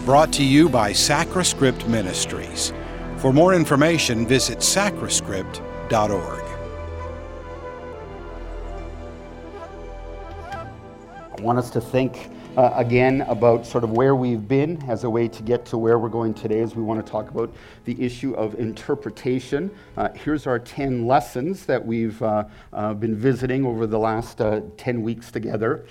brought to you by Sacrascript Ministries. For more information, visit sacrascript.org. I want us to think again about sort of where we've been as a way to get to where we're going today, as we want to talk about the issue of interpretation. Here's our 10 lessons that we've been visiting over the last 10 weeks together.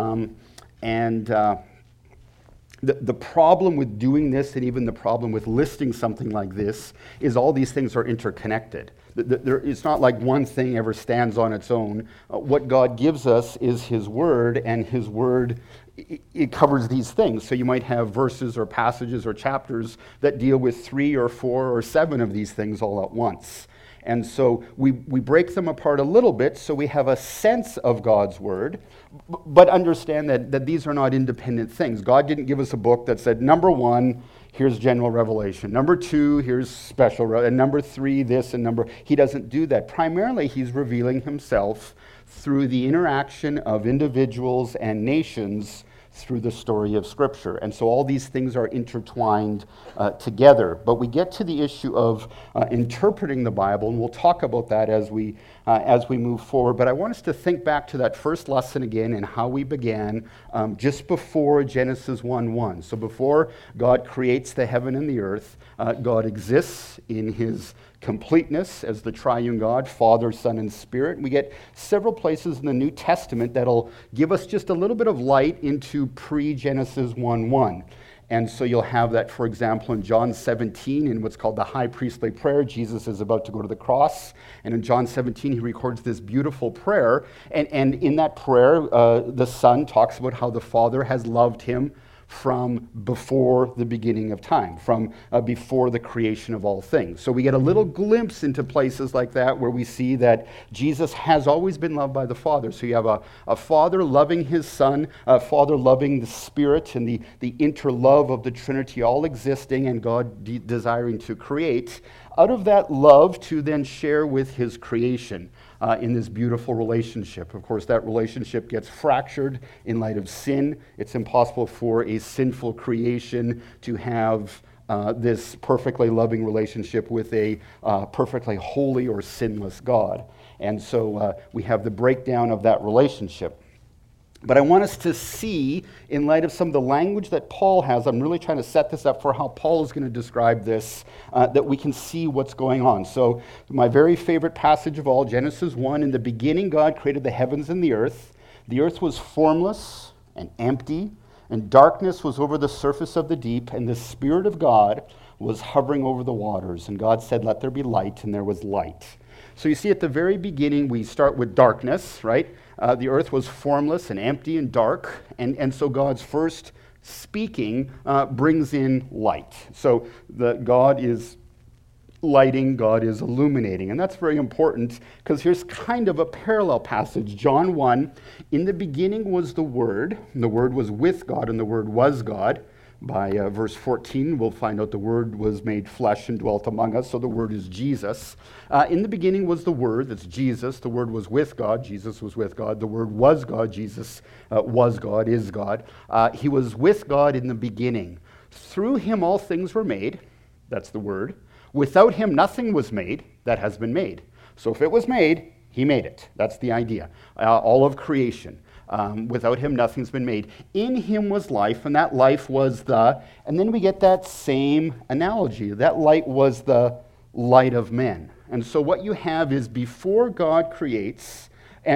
The problem with doing this, and even the problem with listing something like this, is all these things are interconnected. It's not like one thing ever stands on its own. What God gives us is His Word, and His Word, it covers these things. So you might have verses or passages or chapters that deal with 3 or 4 or 7 of these things all at once. And so we break them apart a little bit so we have a sense of God's Word, but understand that these are not independent things. God didn't give us a book that said, number 1, here's general revelation. Number 2, here's special, and number 3, this, and He doesn't do that. Primarily, He's revealing Himself through the interaction of individuals and nations through the story of Scripture. And so all these things are intertwined together. But we get to the issue of interpreting the Bible, and we'll talk about that as we move forward. But I want us to think back to that first lesson again and how we began just before Genesis 1:1. So before God creates the heaven and the earth, God exists in His completeness as the triune God, Father, Son, and Spirit. We get several places in the New Testament that'll give us just a little bit of light into pre-Genesis 1:1. And so you'll have that, for example, in John 17, in what's called the high priestly prayer. Jesus is about to go to the cross. And in John 17, he records this beautiful prayer. And in that prayer, the Son talks about how the Father has loved him from before the beginning of time, from before the creation of all things. So we get a little glimpse into places like that where we see that Jesus has always been loved by the Father. So you have a Father loving His Son, a Father loving the Spirit, and the interlove of the Trinity all existing, and God desiring to create out of that love to then share with His creation in this beautiful relationship. Of course, that relationship gets fractured in light of sin. It's impossible for a sinful creation to have this perfectly loving relationship with a perfectly holy or sinless God. And so we have the breakdown of that relationship. But I want us to see, in light of some of the language that Paul has, I'm really trying to set this up for how Paul is going to describe this, that we can see what's going on. So my very favorite passage of all, Genesis 1, in the beginning God created the heavens and the earth. The earth was formless and empty, and darkness was over the surface of the deep, and the Spirit of God was hovering over the waters. And God said, "Let there be light," and there was light. So you see at the very beginning, we start with darkness, right? The earth was formless and empty and dark, and so God's first speaking brings in light. So God is lighting, God is illuminating, and that's very important because here's kind of a parallel passage. John 1, in the beginning was the Word, and the Word was with God, and the Word was God. By verse 14, we'll find out the Word was made flesh and dwelt among us, so the Word is Jesus. In the beginning was the Word, that's Jesus. The Word was with God, Jesus was with God. The Word was God, Jesus was God, is God. He was with God in the beginning. Through Him all things were made, that's the Word. Without Him nothing was made that has been made. So if it was made, He made it. That's the idea. All of creation. Without Him, nothing's been made. In Him was life, and that life was and then we get that same analogy. That light was the light of men. And so what you have is before God creates,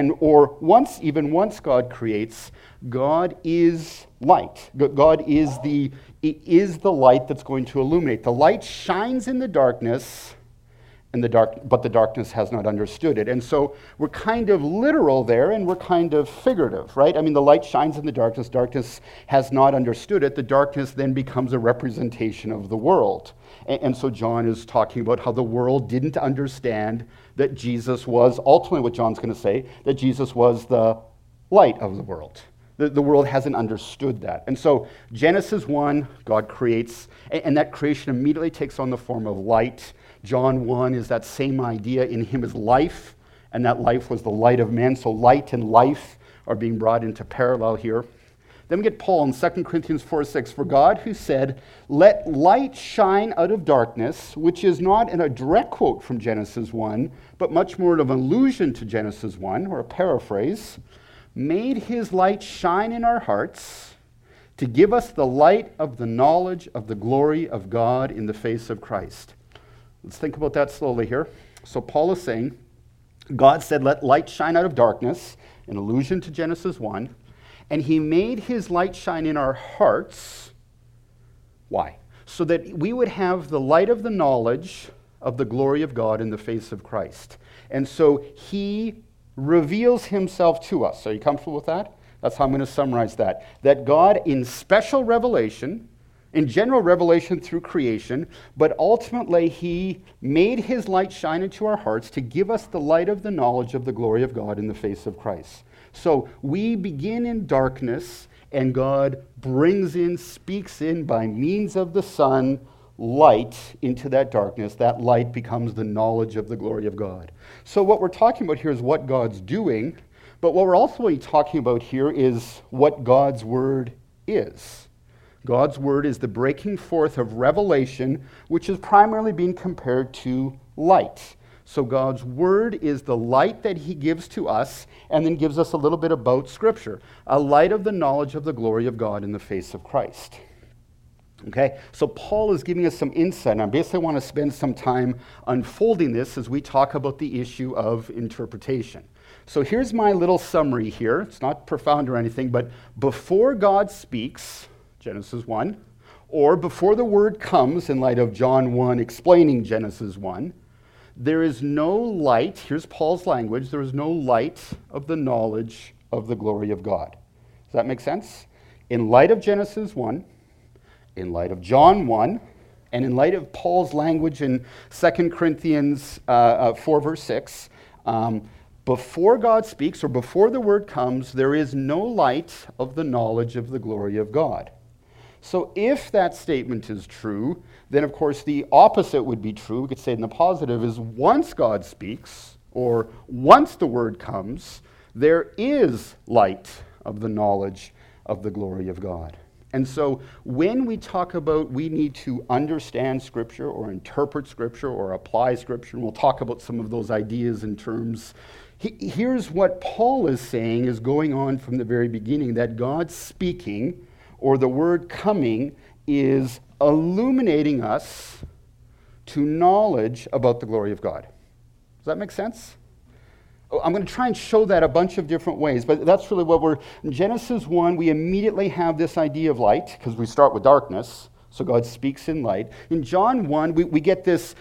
even once God creates, God is light. God is the light that's going to illuminate. The light shines in the darkness, but the darkness has not understood it. And so we're kind of literal there, and we're kind of figurative, right? I mean, the light shines in the darkness has not understood it. The darkness then becomes a representation of the world. And so John is talking about how the world didn't understand that Jesus was, ultimately what John's going to say, that Jesus was the light of the world. The world hasn't understood that. And so Genesis 1, God creates, and that creation immediately takes on the form of light. John 1 is that same idea. In Him is life, and that life was the light of men. So light and life are being brought into parallel here. Then we get Paul in 2 Corinthians 4:6. For God who said, let light shine out of darkness, which is not in a direct quote from Genesis 1, but much more of an allusion to Genesis 1, or a paraphrase, made his light shine in our hearts to give us the light of the knowledge of the glory of God in the face of Christ. Let's think about that slowly here. So Paul is saying, God said, let light shine out of darkness, an allusion to Genesis 1, and he made his light shine in our hearts. Why? So that we would have the light of the knowledge of the glory of God in the face of Christ. And so he reveals himself to us. Are you comfortable with that? That's how I'm going to summarize that. That God, in special revelation, in general revelation through creation, but ultimately he made his light shine into our hearts to give us the light of the knowledge of the glory of God in the face of Christ. So we begin in darkness, and God brings in, speaks in by means of the Son, light into that darkness. That light becomes the knowledge of the glory of God. So what we're talking about here is what God's doing, but what we're also talking about here is what God's Word is. God's Word is the breaking forth of revelation, which is primarily being compared to light. So God's Word is the light that he gives to us, and then gives us a little bit about Scripture, a light of the knowledge of the glory of God in the face of Christ. Okay, so Paul is giving us some insight, and I basically want to spend some time unfolding this as we talk about the issue of interpretation. So here's my little summary here. It's not profound or anything, but before God speaks, Genesis 1, or before the Word comes, in light of John 1 explaining Genesis 1, there is no light, here's Paul's language, there is no light of the knowledge of the glory of God. Does that make sense? In light of Genesis 1, in light of John 1, and in light of Paul's language in 2 Corinthians 4 verse 6, before God speaks or before the Word comes, there is no light of the knowledge of the glory of God. So if that statement is true, then of course the opposite would be true. We could say in the positive is once God speaks, or once the Word comes, there is light of the knowledge of the glory of God. And so when we talk about we need to understand Scripture or interpret Scripture or apply Scripture, and we'll talk about some of those ideas and terms, here's what Paul is saying is going on from the very beginning, that God speaking or the Word coming is illuminating us to knowledge about the glory of God. Does that make sense? I'm going to try and show that a bunch of different ways, but that's really what we're... In Genesis 1, we immediately have this idea of light, because we start with darkness, so God speaks in light. In John 1, we get this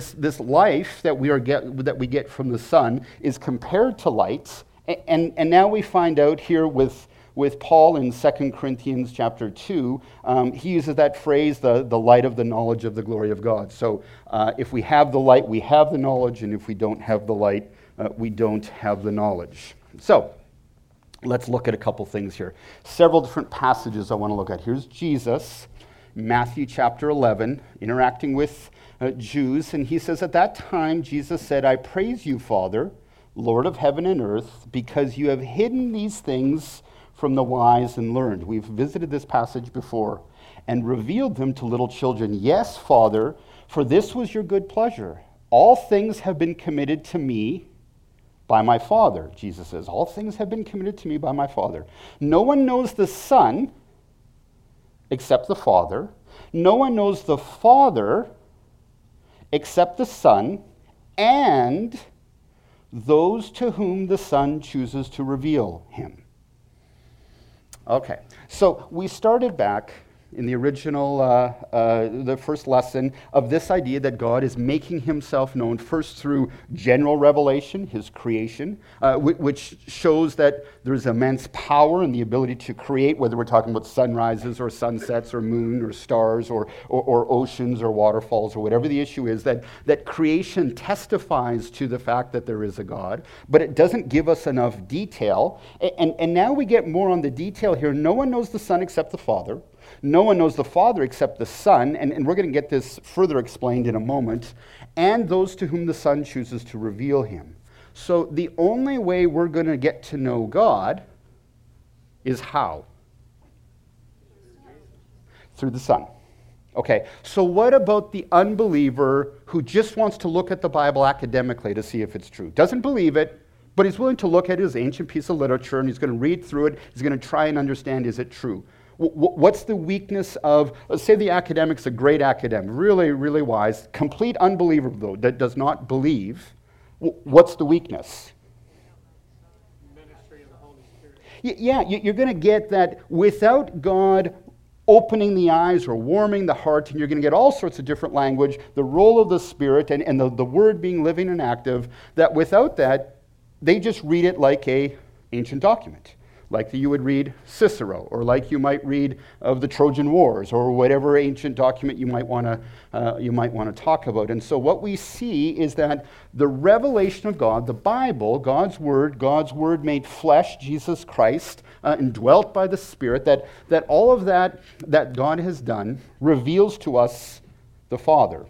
life that we get from the Son is compared to light, and now we find out here with Paul in 2 Corinthians chapter 2, he uses that phrase, the light of the knowledge of the glory of God. So if we have the light, we have the knowledge, and if we don't have the light, we don't have the knowledge. So let's look at a couple things here. Several different passages I want to look at. Here's Jesus, Matthew chapter 11, interacting with Jews, and he says, at that time Jesus said, I praise you, Father, Lord of heaven and earth, because you have hidden these things from the wise and learned. We've visited this passage before, and revealed them to little children. Yes, Father, for this was your good pleasure. All things have been committed to me by my Father. Jesus says, all things have been committed to me by my Father. No one knows the Son except the Father. No one knows the Father except the Son, and those to whom the Son chooses to reveal him. Okay, so we started back in the original, the first lesson of this idea that God is making himself known first through general revelation, his creation, which shows that there's immense power in the ability to create, whether we're talking about sunrises or sunsets or moon or stars or oceans or waterfalls or whatever the issue is, that creation testifies to the fact that there is a God, but it doesn't give us enough detail. And now we get more on the detail here. No one knows the Son except the Father. No one knows the Father except the Son, and we're going to get this further explained in a moment, and those to whom the Son chooses to reveal him. So the only way we're going to get to know God is how? Through the Son. Okay, so what about the unbeliever who just wants to look at the Bible academically to see if it's true? Doesn't believe it, but he's willing to look at his ancient piece of literature and he's going to read through it. He's going to try and understand, is it true? What's the weakness of, let's say the academic's a great academic, really, really wise, complete unbeliever though, that does not believe. What's the weakness? Ministry of the Holy Spirit. Yeah, you're going to get that without God opening the eyes or warming the heart, and you're going to get all sorts of different language, the role of the Spirit and the Word being living and active, that without that, they just read it like a ancient document, like you would read Cicero, or like you might read of the Trojan Wars, or whatever ancient document you might want to talk about. And so what we see is that the revelation of God, the Bible, God's Word made flesh, Jesus Christ, indwelt by the Spirit, that all of that God has done reveals to us the Father.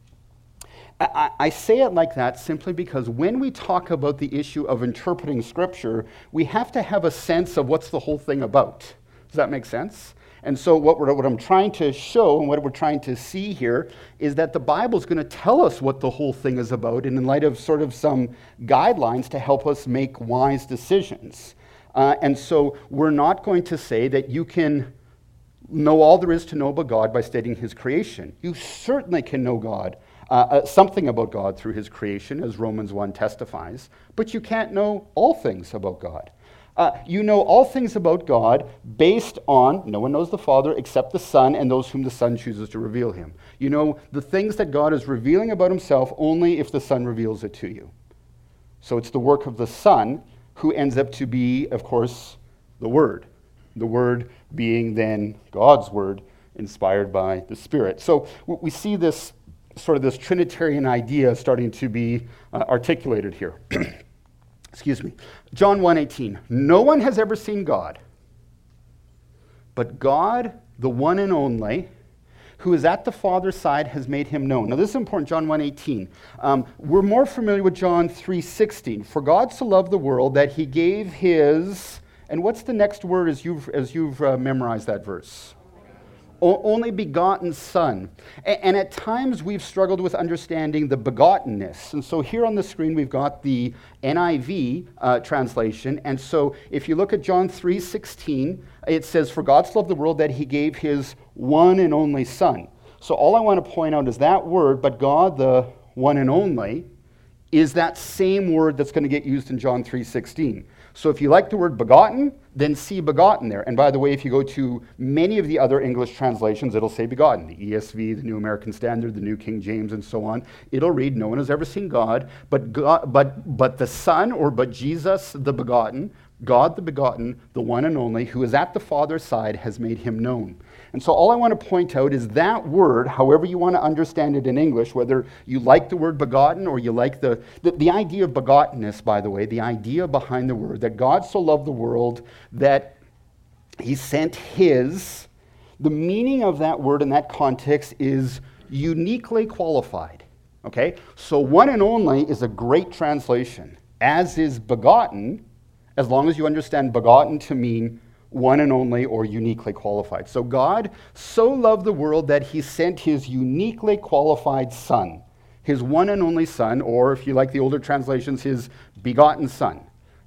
I say it like that simply because when we talk about the issue of interpreting Scripture, we have to have a sense of what's the whole thing about. Does that make sense? And so what I'm trying to show and what we're trying to see here is that the Bible is going to tell us what the whole thing is about, and in light of sort of some guidelines to help us make wise decisions. And so we're not going to say that you can know all there is to know about God by studying His creation. You certainly can know God. Something about God through His creation, as Romans 1 testifies, but you can't know all things about God. You know all things about God based on, no one knows the Father except the Son and those whom the Son chooses to reveal Him. You know the things that God is revealing about Himself only if the Son reveals it to you. So it's the work of the Son who ends up to be, of course, the Word. The Word being then God's Word inspired by the Spirit. So we see this sort of this Trinitarian idea starting to be articulated here. Excuse me. John 1:18. No one has ever seen God, but God, the one and only, who is at the Father's side, has made Him known. Now this is important, John 1:18. We're more familiar with John 3:16. For God so loved the world that He gave His, and what's the next word as you've memorized that verse? Only begotten Son. And at times we've struggled with understanding the begottenness. And so here on the screen we've got the NIV translation. And so if you look at John 3:16, it says, for God so loved the world that He gave His one and only Son. So all I want to point out is that word, but God, the one and only, is that same word that's going to get used in John 3:16. So if you like the word begotten, then see begotten there. And by the way, if you go to many of the other English translations, it'll say begotten. The ESV, the New American Standard, the New King James, and so on. It'll read, no one has ever seen God, but the Son, or but Jesus, the begotten, God the begotten, the one and only, who is at the Father's side, has made Him known. And so all I want to point out is that word, however you want to understand it in English, whether you like the word begotten or you like the idea of begottenness, by the way, the idea behind the word, that God so loved the world that He sent His, the meaning of that word in that context is uniquely qualified. Okay? So one and only is a great translation, as is begotten, as long as you understand begotten to mean one and only or uniquely qualified. So God so loved the world that He sent His uniquely qualified Son, His one and only Son, or if you like the older translations, His begotten Son.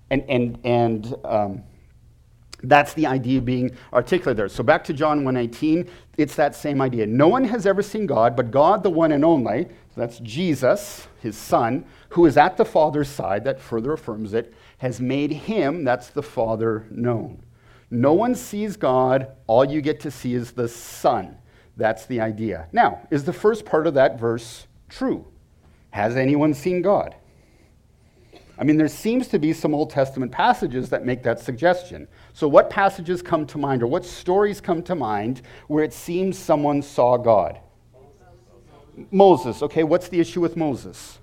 And that's the idea being articulated there. So back to John 1:18, it's that same idea. No one has ever seen God, but God, the one and only, so that's Jesus, His Son, who is at the Father's side, that further affirms it, has made Him, that's the Father, known. No one sees God, all you get to see is the Son. That's the idea. Now, is the first part of that verse true? Has anyone seen God? I mean, there seems to be some Old Testament passages that make that suggestion. So what passages come to mind, or what stories come to mind where it seems someone saw God? Moses. Okay, what's the issue with Moses?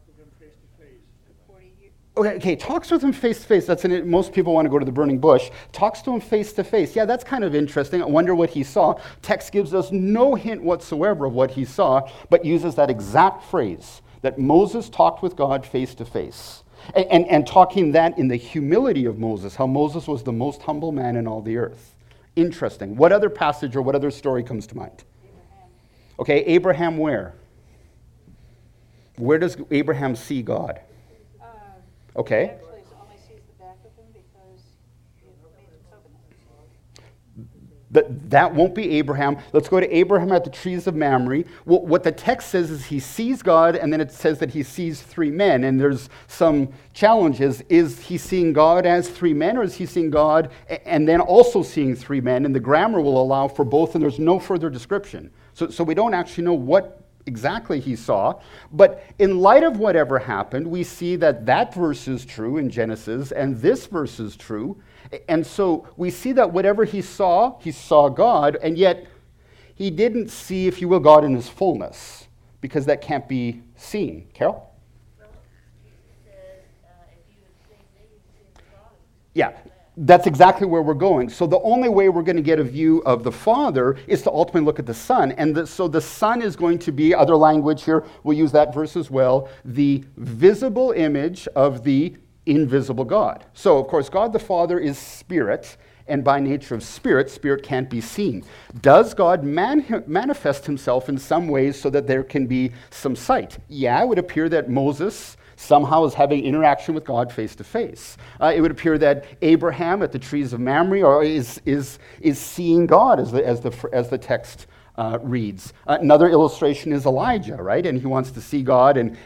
Okay, talks with him face to face. That's most people want to go to the burning bush. Talks to him face to face. Yeah, that's kind of interesting. I wonder what he saw. Text gives us no hint whatsoever of what he saw, but uses that exact phrase, that Moses talked with God face to face. And talking that in the humility of Moses, how Moses was the most humble man in all the earth. Interesting. What other passage or what other story comes to mind? Abraham. Okay, Abraham where? Where does Abraham see God? Okay. Actually, it only sees the back of him because he made a covenant. That won't be Abraham. Let's go to Abraham at the trees of Mamre. What the text says is he sees God, and then it says that he sees three men, and there's some challenges. Is he seeing God as three men, or is he seeing God and then also seeing three men? And the grammar will allow for both, and there's no further description. So we don't actually know what exactly he saw. But in light of whatever happened, we see that verse is true in Genesis, and this verse is true. And so we see that whatever he saw God, and yet he didn't see, if you will, God in his fullness, because that can't be seen. Carol? Well, he said, if you had seen me, you'd seen the Father. Yeah, that's exactly where we're going. So the only way we're going to get a view of the Father is to ultimately look at the Son. And so the Son is going to be, other language here, we'll use that verse as well, the visible image of the invisible God. So, of course, God the Father is spirit, and by nature of spirit, spirit can't be seen. Does God manifest himself in some ways so that there can be some sight? Yeah, it would appear that Moses somehow is having interaction with God face to face. It would appear that Abraham at the trees of Mamre is seeing God as the text reads. Another illustration is Elijah, right? And he wants to see God, and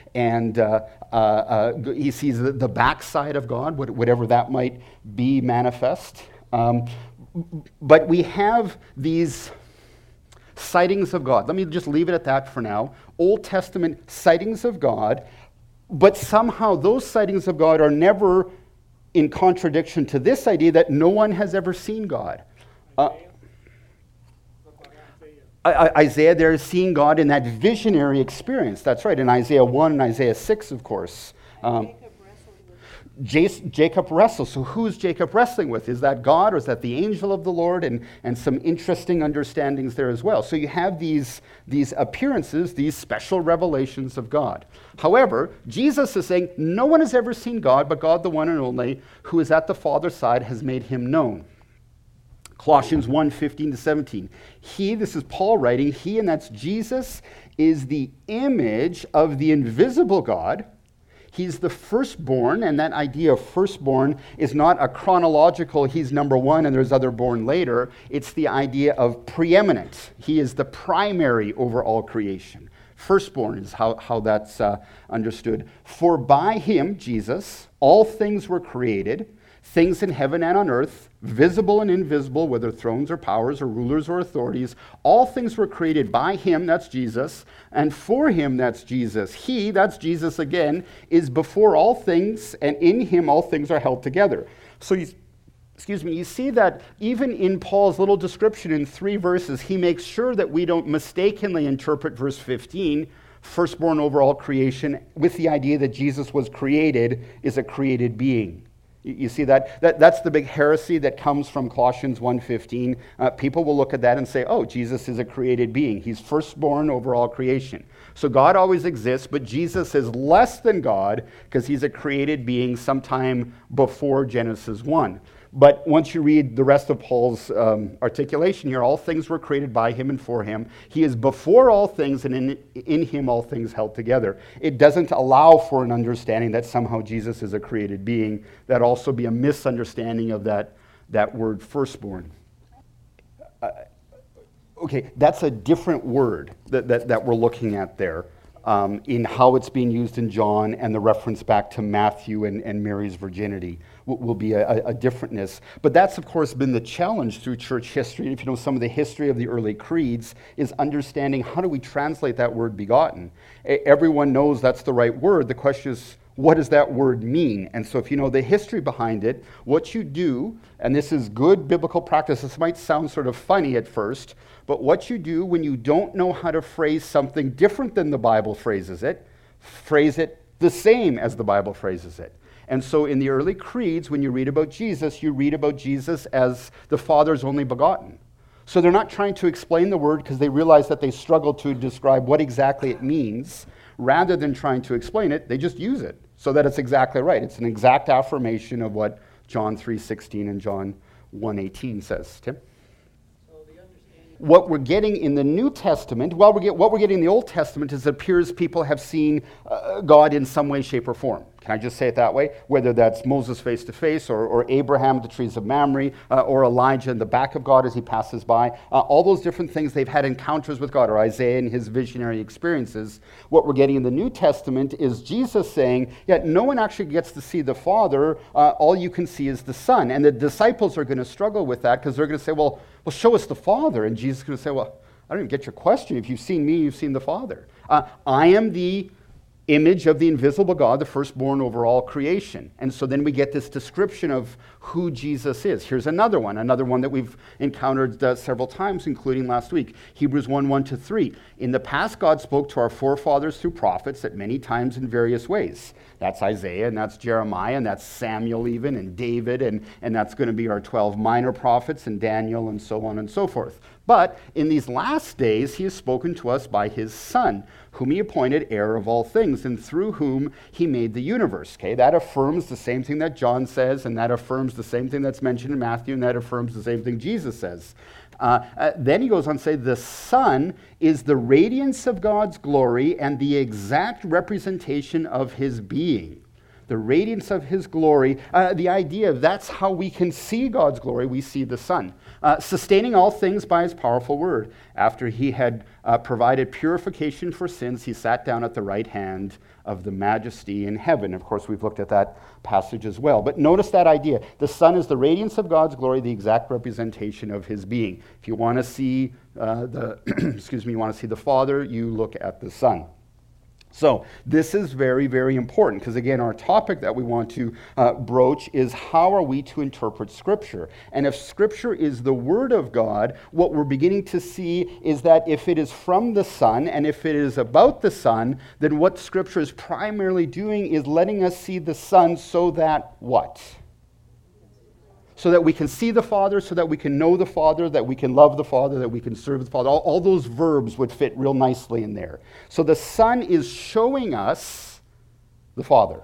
he sees the backside of God, whatever that might be manifest. But we have these sightings of God. Let me just leave it at that for now. Old Testament sightings of God, but somehow those sightings of God are never in contradiction to this idea that no one has ever seen God. Isaiah there is seeing God in that visionary experience. That's right, in Isaiah 1 and Isaiah 6, of course. Jacob wrestles. So who's Jacob wrestling with? Is that God, or is that the angel of the Lord? And some interesting understandings there as well. So you have these appearances, these special revelations of God. However, Jesus is saying no one has ever seen God, but God, the one and only, who is at the Father's side, has made him known. Colossians 1:15-17. He, this is Paul writing, he, and that's Jesus, is the image of the invisible God. He's the firstborn, and that idea of firstborn is not a chronological, he's number one and there's other born later. It's the idea of preeminent. He is the primary over all creation. Firstborn is how that's understood. For by him, Jesus, all things were created, things in heaven and on earth, visible and invisible, whether thrones or powers or rulers or authorities. All things were created by him, that's Jesus, and for him, that's Jesus. He, that's Jesus again, is before all things, and in him all things are held together. So you see that even in Paul's little description in 3 verses, he makes sure that we don't mistakenly interpret verse 15, firstborn over all creation, with the idea that Jesus was created, is a created being. You see that's the big heresy that comes from Colossians 1:15. People will look at that and say, oh, Jesus is a created being. He's firstborn over all creation. So God always exists, but Jesus is less than God because he's a created being sometime before Genesis 1. But once you read the rest of Paul's articulation here, all things were created by him and for him. He is before all things, and in him all things held together. It doesn't allow for an understanding that somehow Jesus is a created being. That'd also be a misunderstanding of that word firstborn. Okay, that's a different word that we're looking at there in how it's being used in John, and the reference back to Matthew and Mary's virginity will be a differentness. But that's, of course, been the challenge through church history. If you know some of the history of the early creeds, is understanding how do we translate that word begotten. Everyone knows that's the right word. The question is, what does that word mean? And so if you know the history behind it, what you do, and this is good biblical practice, this might sound sort of funny at first, but what you do when you don't know how to phrase something different than the Bible phrases it, phrase it the same as the Bible phrases it. And so in the early creeds, when you read about Jesus, you read about Jesus as the Father's only begotten. So they're not trying to explain the word because they realize that they struggle to describe what exactly it means. Rather than trying to explain it, they just use it so that it's exactly right. It's an exact affirmation of what John 3:16 and John 1:18 says. Tim? what we're getting in the New Testament, what we're getting in the Old Testament is it appears people have seen God in some way, shape, or form. Can I just say it that way? Whether that's Moses face to face, or Abraham at the trees of Mamre, or Elijah in the back of God as he passes by. All those different things, they've had encounters with God, or Isaiah in his visionary experiences. What we're getting in the New Testament is Jesus saying, yeah, no one actually gets to see the Father. All you can see is the Son. And the disciples are going to struggle with that because they're going to say, well, show us the Father. And Jesus is going to say, well, I don't even get your question. If you've seen me, you've seen the Father. I am the image of the invisible God, the firstborn over all creation. And so then we get this description of who Jesus is. Here's another one that we've encountered several times, including last week. Hebrews 1:1-3. In the past, God spoke to our forefathers through prophets at many times in various ways. That's Isaiah, and that's Jeremiah, and that's Samuel even, and David, and that's going to be our 12 minor prophets, and Daniel, and so on and so forth. But in these last days, he has spoken to us by his Son, whom he appointed heir of all things, and through whom he made the universe. Okay, that affirms the same thing that John says, and that affirms the same thing that's mentioned in Matthew, and that affirms the same thing Jesus says. Then he goes on to say, the Son is the radiance of God's glory and the exact representation of his being. The radiance of his glory, the idea of that's how we can see God's glory, we see the Son. Sustaining all things by his powerful word. After he had provided purification for sins, he sat down at the right hand of the majesty in heaven. Of course, we've looked at that passage as well. But notice that idea. The Son is the radiance of God's glory, the exact representation of his being. If you want to see you want to see the Father, you look at the Son. So this is very, very important because, again, our topic that we want to broach is how are we to interpret Scripture? And if Scripture is the Word of God, what we're beginning to see is that if it is from the Son and if it is about the Son, then what Scripture is primarily doing is letting us see the Son so that what? So that we can see the Father, so that we can know the Father, that we can love the Father, that we can serve the Father. All those verbs would fit real nicely in there. So the Son is showing us the Father,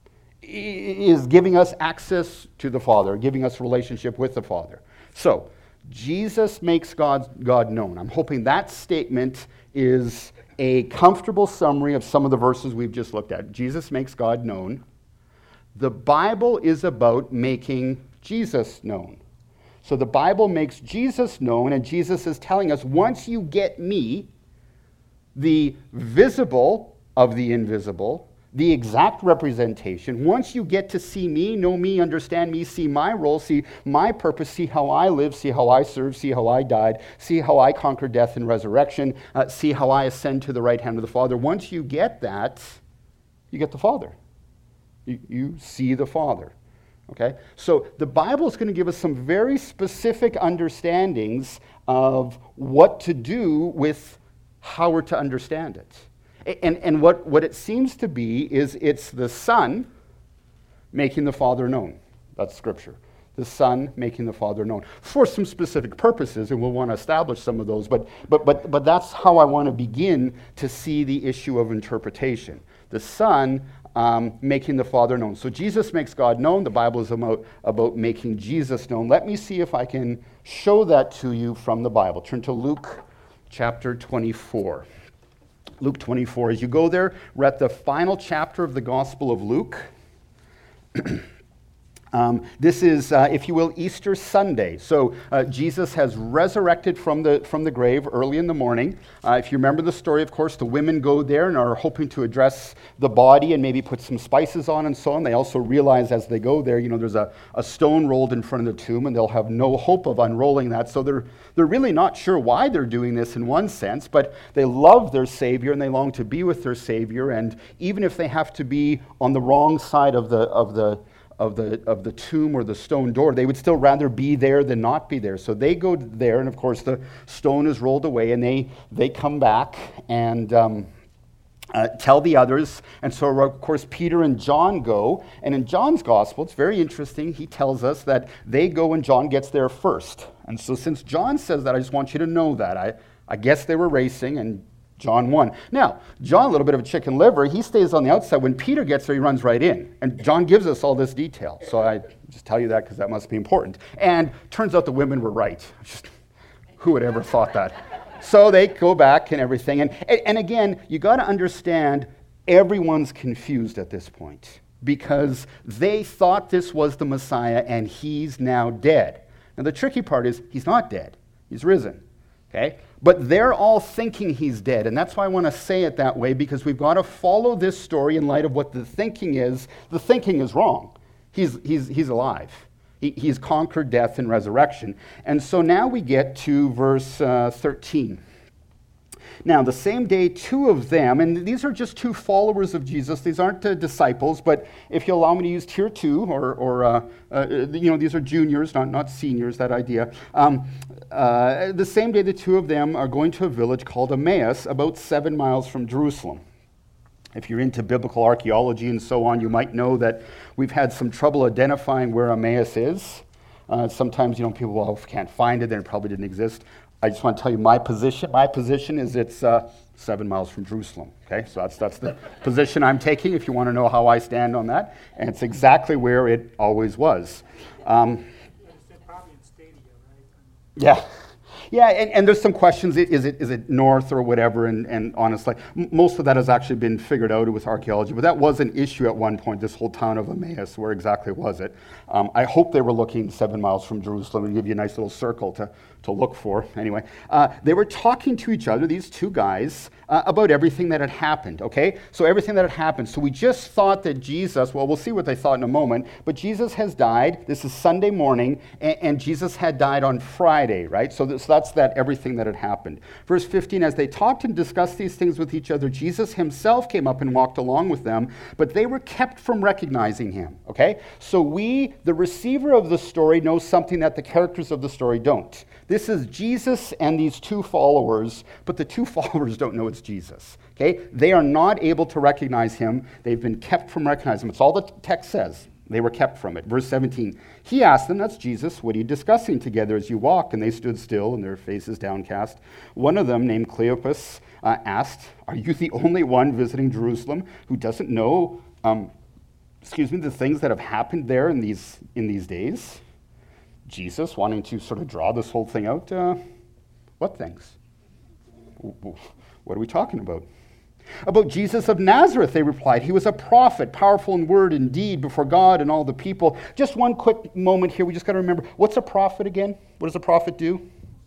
is giving us access to the Father, giving us relationship with the Father. So Jesus makes God known. I'm hoping that statement is a comfortable summary of some of the verses we've just looked at. Jesus makes God known. The Bible is about making Jesus known. So the Bible makes Jesus known, and Jesus is telling us, once you get me, the visible of the invisible, the exact representation, once you get to see me, know me, understand me, see my role, see my purpose, see how I live, see how I serve, see how I died, see how I conquer death and resurrection, see how I ascend to the right hand of the Father, once you get that, you get the Father. You see the Father. Okay? So the Bible is going to give us some very specific understandings of what to do with how we're to understand it. And what it seems to be is it's the Son making the Father known. That's Scripture. The Son making the Father known for some specific purposes, and we'll want to establish some of those. But that's how I want to begin to see the issue of interpretation. The Son making the Father known. So Jesus makes God known. The Bible is about making Jesus known. Let me see if I can show that to you from the Bible. Turn to Luke chapter 24. Luke 24. As you go there, we're at the final chapter of the Gospel of Luke. This is, if you will, Easter Sunday. So Jesus has resurrected from the grave early in the morning. If you remember the story, of course, the women go there and are hoping to address the body and maybe put some spices on and so on. They also realize as they go there, there's a stone rolled in front of the tomb, and they'll have no hope of unrolling that. So they're really not sure why they're doing this in one sense, but they love their Savior and they long to be with their Savior. And even if they have to be on the wrong side of the tomb or the stone door, they would still rather be there than not be there. So they go there, and of course the stone is rolled away, and they come back and tell the others. And so of course Peter and John go, and in John's gospel, it's very interesting, he tells us that they go and John gets there first. And so since John says that, I just want you to know that. I guess they were racing, and John won. Now, John, a little bit of a chicken liver, he stays on the outside. When Peter gets there, he runs right in. And John gives us all this detail. So I just tell you that because that must be important. And turns out the women were right. Who would ever thought that? So they go back and everything. And again, you got to understand, everyone's confused at this point because they thought this was the Messiah and he's now dead. Now the tricky part is he's not dead. He's risen. Okay? But they're all thinking he's dead. And that's why I want to say it that way, because we've got to follow this story in light of what the thinking is. The thinking is wrong. He's alive. He's conquered death and resurrection. And so now we get to verse 13. Now, the same day, two of them, and these are just two followers of Jesus. These aren't disciples, but if you allow me to use tier two, these are juniors, not seniors, that idea. The same day, the two of them are going to a village called Emmaus, about 7 miles from Jerusalem. If you're into biblical archaeology and so on, you might know that we've had some trouble identifying where Emmaus is. Sometimes, people can't find it, then it probably didn't exist. I just want to tell you my position. My position is it's 7 miles from Jerusalem. Okay, so that's the position I'm taking. If you want to know how I stand on that, and it's exactly where it always was. Probably in Stadia, right? Yeah, and there's some questions. Is it north or whatever? And honestly, most of that has actually been figured out with archaeology. But that was an issue at one point. This whole town of Emmaus, where exactly was it? I hope they were looking 7 miles from Jerusalem and give you a nice little circle to look for. Anyway, they were talking to each other, these two guys, about everything that had happened. Okay, so everything that had happened. So we just thought that Jesus. Well, we'll see what they thought in a moment. But Jesus has died. This is Sunday morning, and Jesus had died on Friday, right? So that's that everything that had happened. Verse 15, as they talked and discussed these things with each other, Jesus himself came up and walked along with them, but they were kept from recognizing him, okay? So we, the receiver of the story, know something that the characters of the story don't. This is Jesus and these two followers, but the two followers don't know it's Jesus, okay? They are not able to recognize him. They've been kept from recognizing him. It's all the text says. They were kept from it. Verse 17, he asked them, that's Jesus, what are you discussing together as you walk? And they stood still and their faces downcast. One of them, named Cleopas, asked, are you the only one visiting Jerusalem who doesn't know, the things that have happened there in these days? Jesus, wanting to sort of draw this whole thing out, what things? What are we talking about? About Jesus of Nazareth, they replied. He was a prophet, powerful in word and deed before God and all the people. Just one quick moment here. We just got to remember, what's a prophet again? What does a prophet do?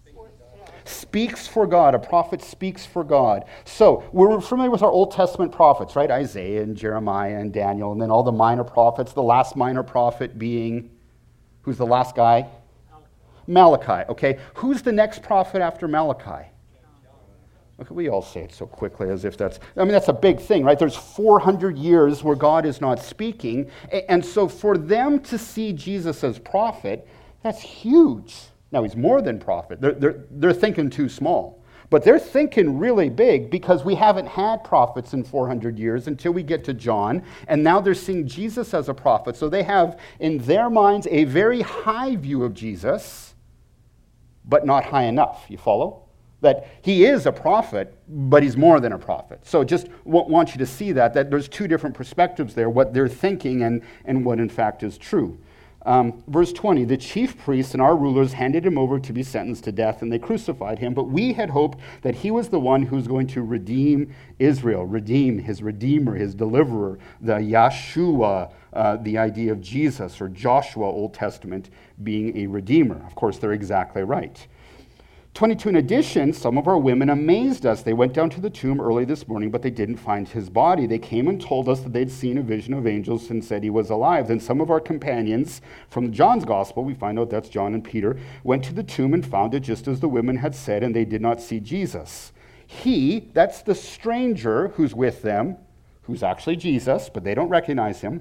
Speaks for God. A prophet speaks for God. So we're familiar with our Old Testament prophets, right? Isaiah and Jeremiah and Daniel, and then all the minor prophets. The last minor prophet being, who's the last guy? Malachi. Okay. Who's the next prophet after Malachi? Look, we all say it so quickly as if that's a big thing, right? There's 400 years where God is not speaking. And so for them to see Jesus as prophet, that's huge. Now, he's more than prophet. They're thinking too small. But they're thinking really big because we haven't had prophets in 400 years until we get to John. And now they're seeing Jesus as a prophet. So they have, in their minds, a very high view of Jesus, but not high enough. You follow? That he is a prophet, but he's more than a prophet. So just want you to see that there's two different perspectives there, what they're thinking and what in fact is true. Verse 20, the chief priests and our rulers handed him over to be sentenced to death, and they crucified him. But we had hoped that he was the one who's going to redeem Israel, redeem his redeemer, his deliverer, the Yeshua, the idea of Jesus or Joshua, Old Testament, being a redeemer. Of course, they're exactly right. 22, in addition, some of our women amazed us. They went down to the tomb early this morning, but they didn't find his body. They came and told us that they'd seen a vision of angels and said he was alive. Then some of our companions from John's gospel, we find out that's John and Peter, went to the tomb and found it just as the women had said, and they did not see Jesus. He, that's the stranger who's with them, who's actually Jesus, but they don't recognize him.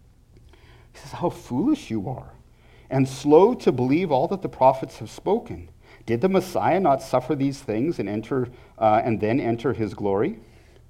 He says, how foolish you are, and slow to believe all that the prophets have spoken. Did the Messiah not suffer these things and then enter his glory?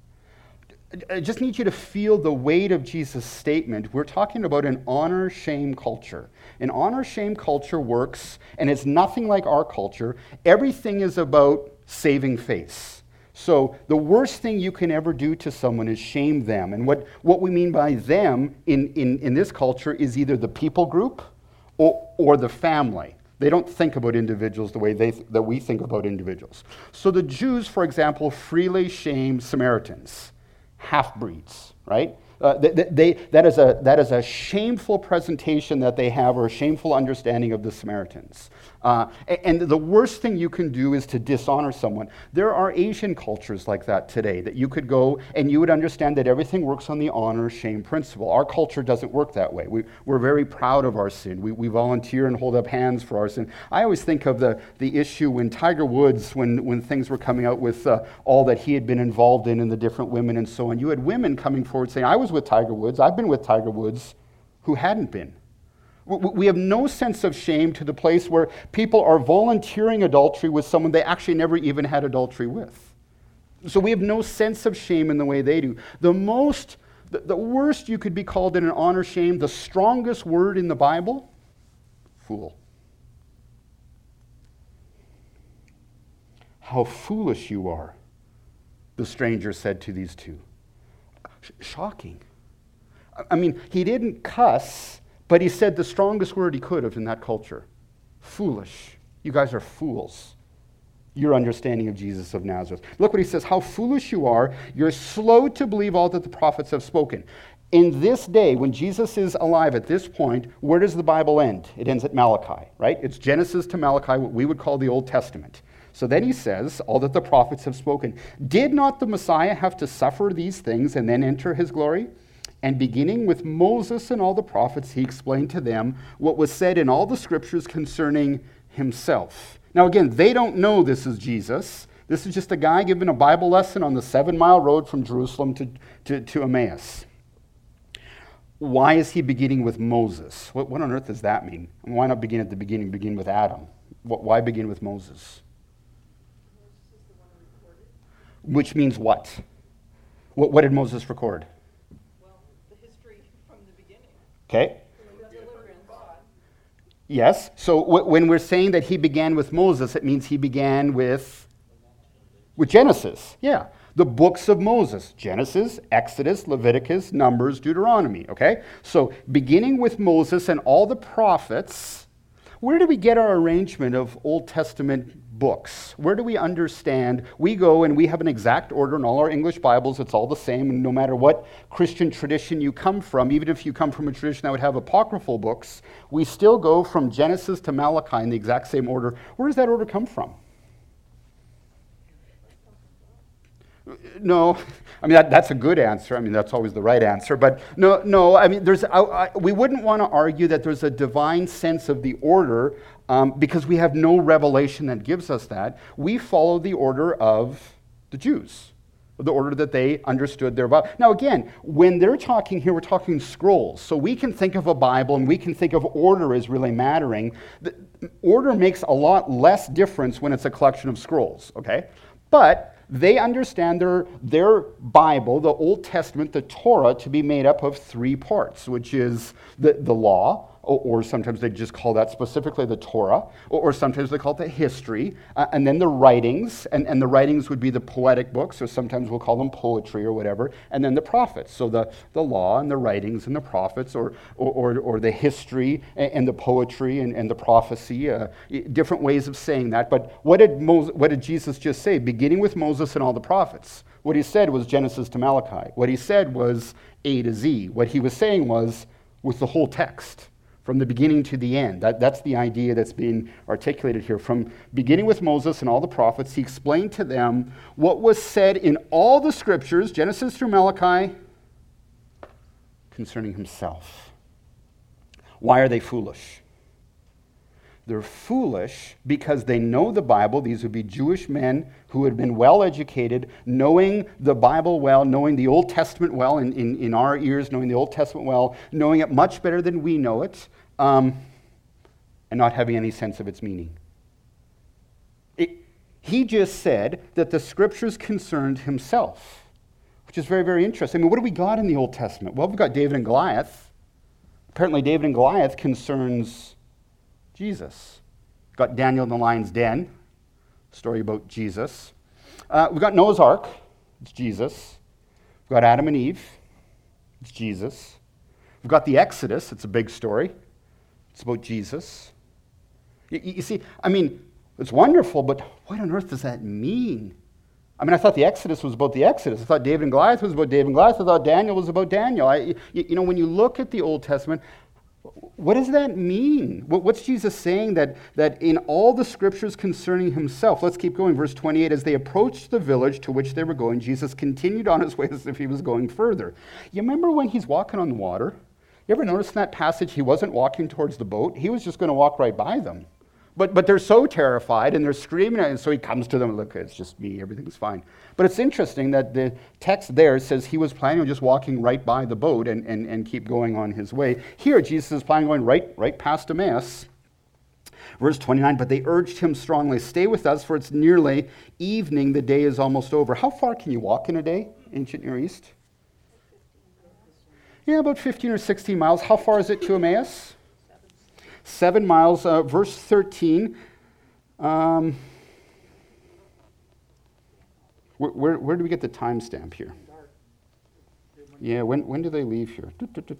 I just need you to feel the weight of Jesus' statement. We're talking about an honor-shame culture. An honor-shame culture works, and it's nothing like our culture. Everything is about saving face. So the worst thing you can ever do to someone is shame them. And what we mean by them in this culture is either the people group or the family. They don't think about individuals the way that we think about individuals. So the Jews, for example, freely shame Samaritans, half-breeds, right? That is a shameful presentation that they have, or a shameful understanding of the Samaritans. And the worst thing you can do is to dishonor someone. There are Asian cultures like that today, that you could go and you would understand that everything works on the honor-shame principle. Our culture doesn't work that way. We're very proud of our sin. We volunteer and hold up hands for our sin. I always think of the issue when Tiger Woods, when things were coming out with all that he had been involved in and the different women and so on. You had women coming forward saying, I was with Tiger Woods, I've been with Tiger Woods, who hadn't been. We have no sense of shame to the place where people are volunteering adultery with someone they actually never even had adultery with. So we have no sense of shame in the way they do. The worst you could be called in an honor shame, the strongest word in the Bible, fool. How foolish you are, the stranger said to these two. Shocking. I mean, he didn't cuss, but he said the strongest word he could have in that culture. Foolish. You guys are fools. Your understanding of Jesus of Nazareth. Look what he says. How foolish you are. You're slow to believe all that the prophets have spoken. In this day, when Jesus is alive at this point, where does the Bible end? It ends at Malachi, right? It's Genesis to Malachi, what we would call the Old Testament. So then he says, all that the prophets have spoken. Did not the Messiah have to suffer these things and then enter his glory? And beginning with Moses and all the prophets, he explained to them what was said in all the scriptures concerning himself. Now again, they don't know this is Jesus. This is just a guy giving a Bible lesson on the 7-mile road from Jerusalem to Emmaus. Why is he beginning with Moses? What on earth does that mean? And why not begin at the beginning, begin with Adam? Why begin with Moses? Which means what? What did Moses record? Okay. Yes. So when we're saying that he began with Moses, it means he began with Genesis. Yeah. The books of Moses. Genesis, Exodus, Leviticus, Numbers, Deuteronomy. Okay. So beginning with Moses and all the prophets, where do we get our arrangement of Old Testament books? Where do we understand? We go and we have an exact order in all our English Bibles. It's all the same, and no matter what Christian tradition you come from, even if you come from a tradition that would have apocryphal books, we still go from Genesis to Malachi in the exact same order. Where does that order come from? No, I mean, that's a good answer. I mean, that's always the right answer. But no. I mean, we wouldn't want to argue that there's a divine sense of the order because we have no revelation that gives us that. We follow the order of the Jews, the order that they understood their Bible. Now, again, when they're talking here, we're talking scrolls. So we can think of a Bible and we can think of order as really mattering. The order makes a lot less difference when it's a collection of scrolls, okay? But they understand their Bible, the Old Testament, the Torah, to be made up of 3 parts, which is the law, or sometimes they just call that specifically the Torah, or sometimes they call it the history, and then the writings, and the writings would be the poetic books, or sometimes we'll call them poetry or whatever, and then the prophets. So the law and the writings and the prophets, or the history and the poetry and the prophecy, different ways of saying that. But what did Jesus just say? Beginning with Moses and all the prophets. What he said was Genesis to Malachi. What he said was A to Z. What he was saying was with the whole text, from the beginning to the end. That's the idea that's being articulated here. From beginning with Moses and all the prophets, he explained to them what was said in all the scriptures, Genesis through Malachi, concerning himself. Why are they foolish? They're foolish because they know the Bible. These would be Jewish men who had been well educated, knowing the Bible well, knowing the Old Testament well, in our ears, knowing the Old Testament well, knowing it much better than we know it, and not having any sense of its meaning. He just said that the scriptures concerned himself, which is very, very interesting. I mean, what do we got in the Old Testament? Well, we've got David and Goliath. Apparently, David and Goliath concerns Jesus. We've got Daniel in the lion's den, story about Jesus. We've got Noah's Ark, it's Jesus. We've got Adam and Eve, it's Jesus. We've got the Exodus, it's a big story. It's about Jesus. You see, I mean, it's wonderful, but what on earth does that mean? I mean, I thought the Exodus was about the Exodus. I thought David and Goliath was about David and Goliath. I thought Daniel was about Daniel. When you look at the Old Testament, what does that mean? What's Jesus saying that in all the scriptures concerning himself? Let's keep going. Verse 28, as they approached the village to which they were going, Jesus continued on his way as if he was going further. You remember when he's walking on the water? You ever notice in that passage he wasn't walking towards the boat? He was just going to walk right by them. But they're so terrified and they're screaming, and so he comes to them, look, it's just me, everything's fine. But it's interesting that the text there says he was planning on just walking right by the boat and keep going on his way. Here, Jesus is planning on going right past Emmaus. Verse 29, but they urged him strongly, stay with us, for it's nearly evening, the day is almost over. How far can you walk in a day, ancient Near East? Yeah, about 15 or 16 miles. How far is it to Emmaus? 7 miles. Verse 13. Where do we get the timestamp here? Yeah, when do they leave here?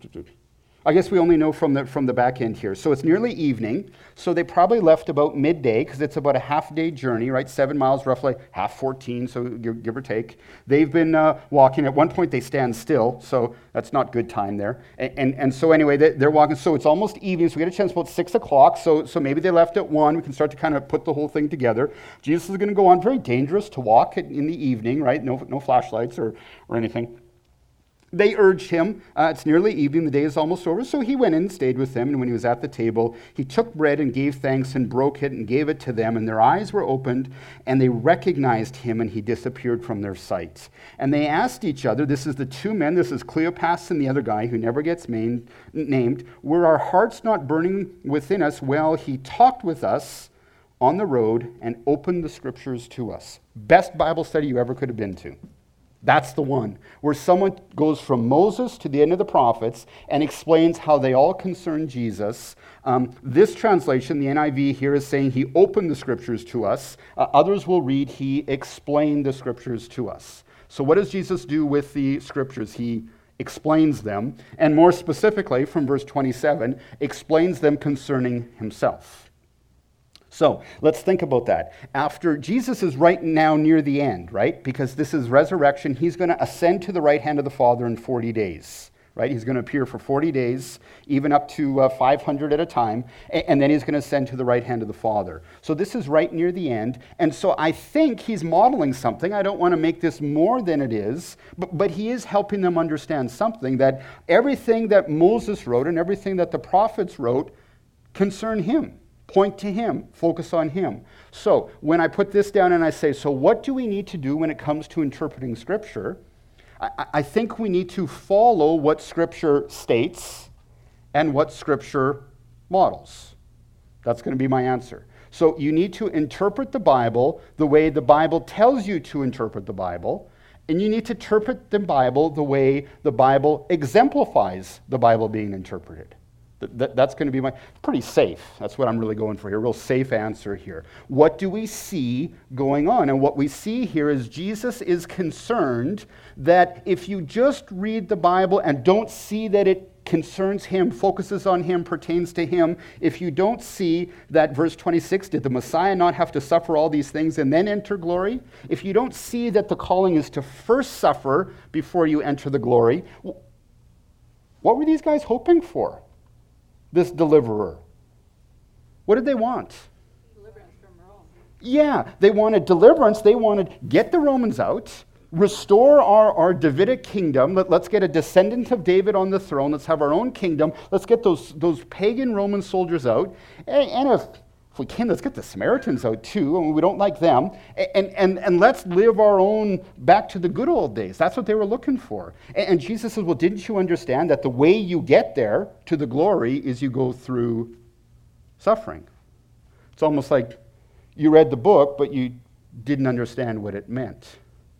I guess we only know from the back end here. So it's nearly evening. So they probably left about midday because it's about a half-day journey, right? 7 miles, roughly half 14, so give or take. They've been walking. At one point they stand still, so that's not good time there. And so anyway, they're walking. So it's almost evening, so we get a chance about 6 o'clock. So maybe they left at 1. We can start to kind of put the whole thing together. Jesus is going to go on. Very dangerous to walk in the evening, right? No flashlights or anything. They urged him. It's nearly evening. The day is almost over. So he went in and stayed with them. And when he was at the table, he took bread and gave thanks and broke it and gave it to them. And their eyes were opened and they recognized him, and he disappeared from their sight. And they asked each other, this is the two men, this is Cleopas and the other guy who never gets named, were our hearts not burning within us while he talked with us on the road and opened the scriptures to us? Best Bible study you ever could have been to. That's the one, where someone goes from Moses to the end of the prophets and explains how they all concern Jesus. This translation, the NIV here, is saying he opened the scriptures to us. Others will read he explained the scriptures to us. So what does Jesus do with the scriptures? He explains them, and more specifically, from verse 27, explains them concerning himself. So let's think about that. After Jesus is right now near the end, right? Because this is resurrection. He's going to ascend to the right hand of the Father in 40 days, right? He's going to appear for 40 days, even up to 500 at a time, and then he's going to ascend to the right hand of the Father. So this is right near the end, and so I think he's modeling something. I don't want to make this more than it is, but he is helping them understand something, that everything that Moses wrote and everything that the prophets wrote concern him. Point to him, focus on him. So when I put this down and I say, so what do we need to do when it comes to interpreting Scripture? I think we need to follow what Scripture states and what Scripture models. That's going to be my answer. So you need to interpret the Bible the way the Bible tells you to interpret the Bible, and you need to interpret the Bible the way the Bible exemplifies the Bible being interpreted. That's going to be pretty safe. That's what I'm really going for here. Real safe answer here. What do we see going on? And what we see here is Jesus is concerned that if you just read the Bible and don't see that it concerns him, focuses on him, pertains to him, if you don't see that, verse 26, did the Messiah not have to suffer all these things and then enter glory? If you don't see that the calling is to first suffer before you enter the glory, what were these guys hoping for? This deliverer. What did they want? Deliverance from Rome. Yeah, they wanted deliverance. They wanted, get the Romans out, restore our Davidic kingdom. Let's get a descendant of David on the throne. Let's have our own kingdom. Let's get those pagan Roman soldiers out. And if we can, let's get the Samaritans out too. I mean, we don't like them. And let's live our own back to the good old days. That's what they were looking for. And Jesus says, well, didn't you understand that the way you get there to the glory is you go through suffering? It's almost like you read the book, but you didn't understand what it meant.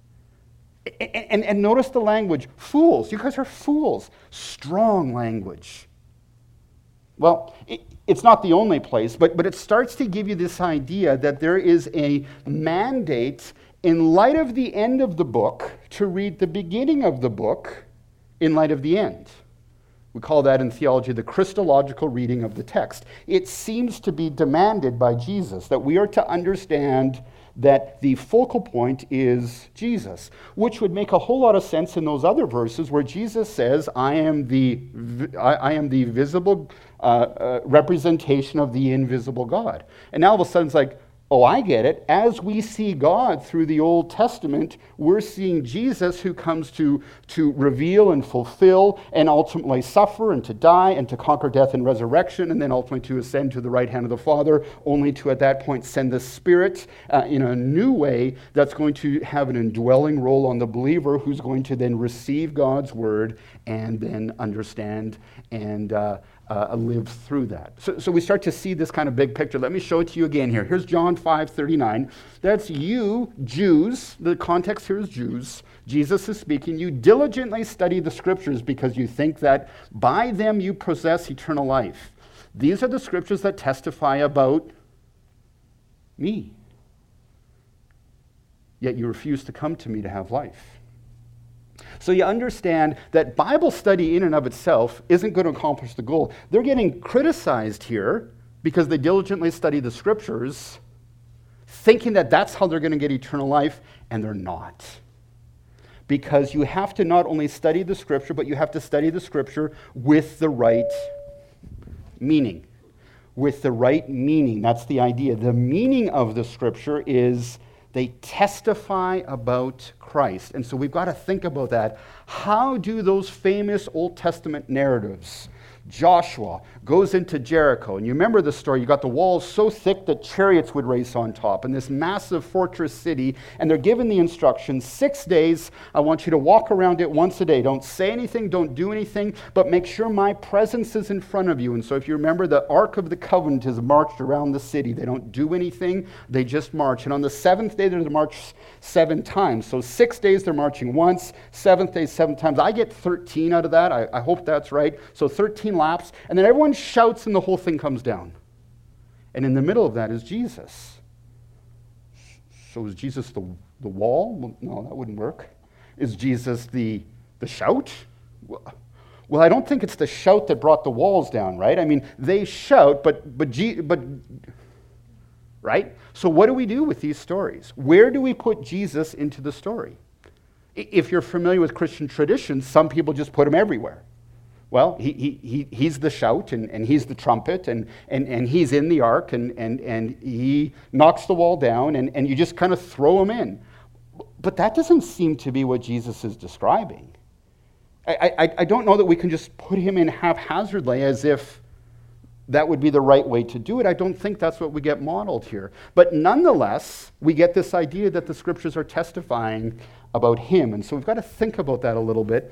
And notice the language. Fools. You guys are fools. Strong language. Well, it's not the only place, but it starts to give you this idea that there is a mandate in light of the end of the book to read the beginning of the book in light of the end. We call that in theology the Christological reading of the text. It seems to be demanded by Jesus that we are to understand that the focal point is Jesus, which would make a whole lot of sense in those other verses where Jesus says, I am the visible representation of the invisible God. And now all of a sudden it's like, oh, I get it. As we see God through the Old Testament, we're seeing Jesus who comes to reveal and fulfill and ultimately suffer and to die and to conquer death and resurrection and then ultimately to ascend to the right hand of the Father, only to at that point send the Spirit in a new way that's going to have an indwelling role on the believer who's going to then receive God's word and then understand and live through that. So we start to see this kind of big picture. Let me show it to you again here. Here's John 5:39. That's you, Jews. The context here is Jews. Jesus is speaking. You diligently study the scriptures because you think that by them you possess eternal life. These are the scriptures that testify about me. Yet you refuse to come to me to have life. So you understand that Bible study in and of itself isn't going to accomplish the goal. They're getting criticized here because they diligently study the scriptures, thinking that that's how they're going to get eternal life, and they're not. Because you have to not only study the scripture, but you have to study the scripture with the right meaning. With the right meaning, that's the idea. The meaning of the scripture is they testify about Christ. And so we've got to think about that. How do those famous Old Testament narratives, Joshua goes into Jericho, and you remember the story, you got the walls so thick that chariots would race on top, and this massive fortress city, and they're given the instructions, 6 days, I want you to walk around it once a day. Don't say anything, don't do anything, but make sure my presence is in front of you. And so if you remember, the Ark of the Covenant is marched around the city. They don't do anything, they just march. And on the 7th day, they're to march 7 times. So 6 days they're marching once, 7th day 7 times. I get 13 out of that. I hope that's right. So 13 laps, and then everyone shouts and the whole thing comes down. And in the middle of that is Jesus. So is Jesus the wall? Well, no, that wouldn't work. Is Jesus the shout? Well, I don't think it's the shout that brought the walls down, right? I mean, they shout, but right? So what do we do with these stories? Where do we put Jesus into the story? If you're familiar with Christian traditions, some people just put him everywhere. Well, he's the shout, and he's the trumpet, and he's in the ark, and he knocks the wall down, and you just kind of throw him in. But that doesn't seem to be what Jesus is describing. I don't know that we can just put him in haphazardly as if that would be the right way to do it. I don't think that's what we get modeled here. But nonetheless, we get this idea that the scriptures are testifying about him. And so we've got to think about that a little bit.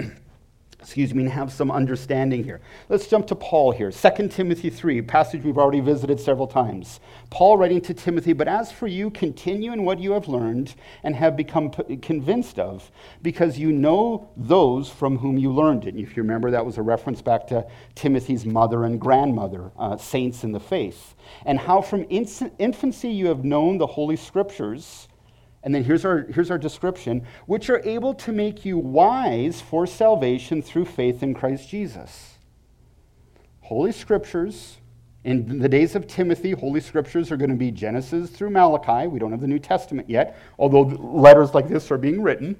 And have some understanding here. Let's jump to Paul here. 2 Timothy 3, a passage we've already visited several times. Paul writing to Timothy, but as for you, continue in what you have learned and have become convinced of, because you know those from whom you learned it. And if you remember, that was a reference back to Timothy's mother and grandmother, saints in the faith. And how from infancy you have known the Holy Scriptures. And then here's our description, which are able to make you wise for salvation through faith in Christ Jesus. Holy Scriptures, in the days of Timothy, Holy Scriptures are going to be Genesis through Malachi. We don't have the New Testament yet, although letters like this are being written.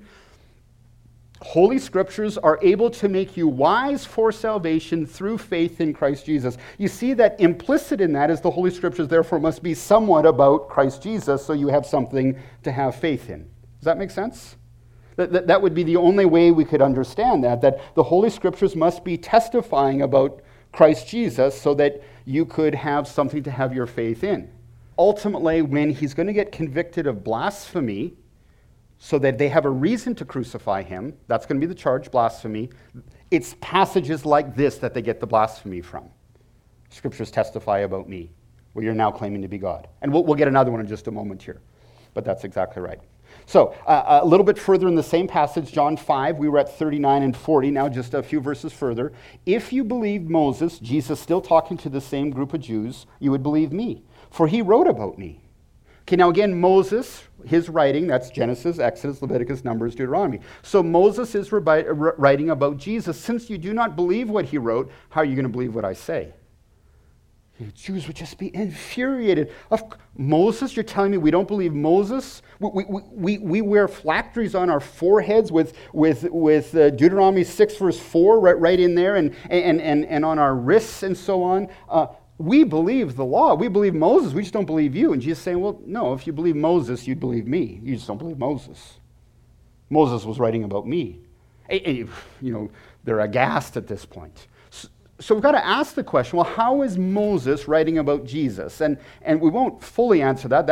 Holy Scriptures are able to make you wise for salvation through faith in Christ Jesus. You see that implicit in that is the Holy Scriptures therefore must be somewhat about Christ Jesus, so you have something to have faith in. Does that make sense? That would be the only way we could understand that the Holy Scriptures must be testifying about Christ Jesus so that you could have something to have your faith in. Ultimately, when he's going to get convicted of blasphemy, so that they have a reason to crucify him, that's going to be the charge, blasphemy. It's passages like this that they get the blasphemy from. Scriptures testify about me, where you're now claiming to be God. And we'll get another one in just a moment here, but that's exactly right. So a little bit further in the same passage, John 5, we were at 39 and 40, now just a few verses further. If you believed Moses, Jesus still talking to the same group of Jews, you would believe me, for he wrote about me. Okay, now again, Moses, his writing, that's Genesis, Exodus, Leviticus, Numbers, Deuteronomy. So Moses is writing about Jesus. Since you do not believe what he wrote, how are you going to believe what I say? The Jews would just be infuriated. Moses, you're telling me we don't believe Moses? We wear phylacteries on our foreheads with Deuteronomy 6 verse 4 right in there and on our wrists and so on. We believe the law. We believe Moses. We just don't believe you. And Jesus is saying, well, no, if you believe Moses, you'd believe me. You just don't believe Moses. Moses was writing about me. And, they're aghast at this point. So we've got to ask the question, well, how is Moses writing about Jesus? And we won't fully answer that.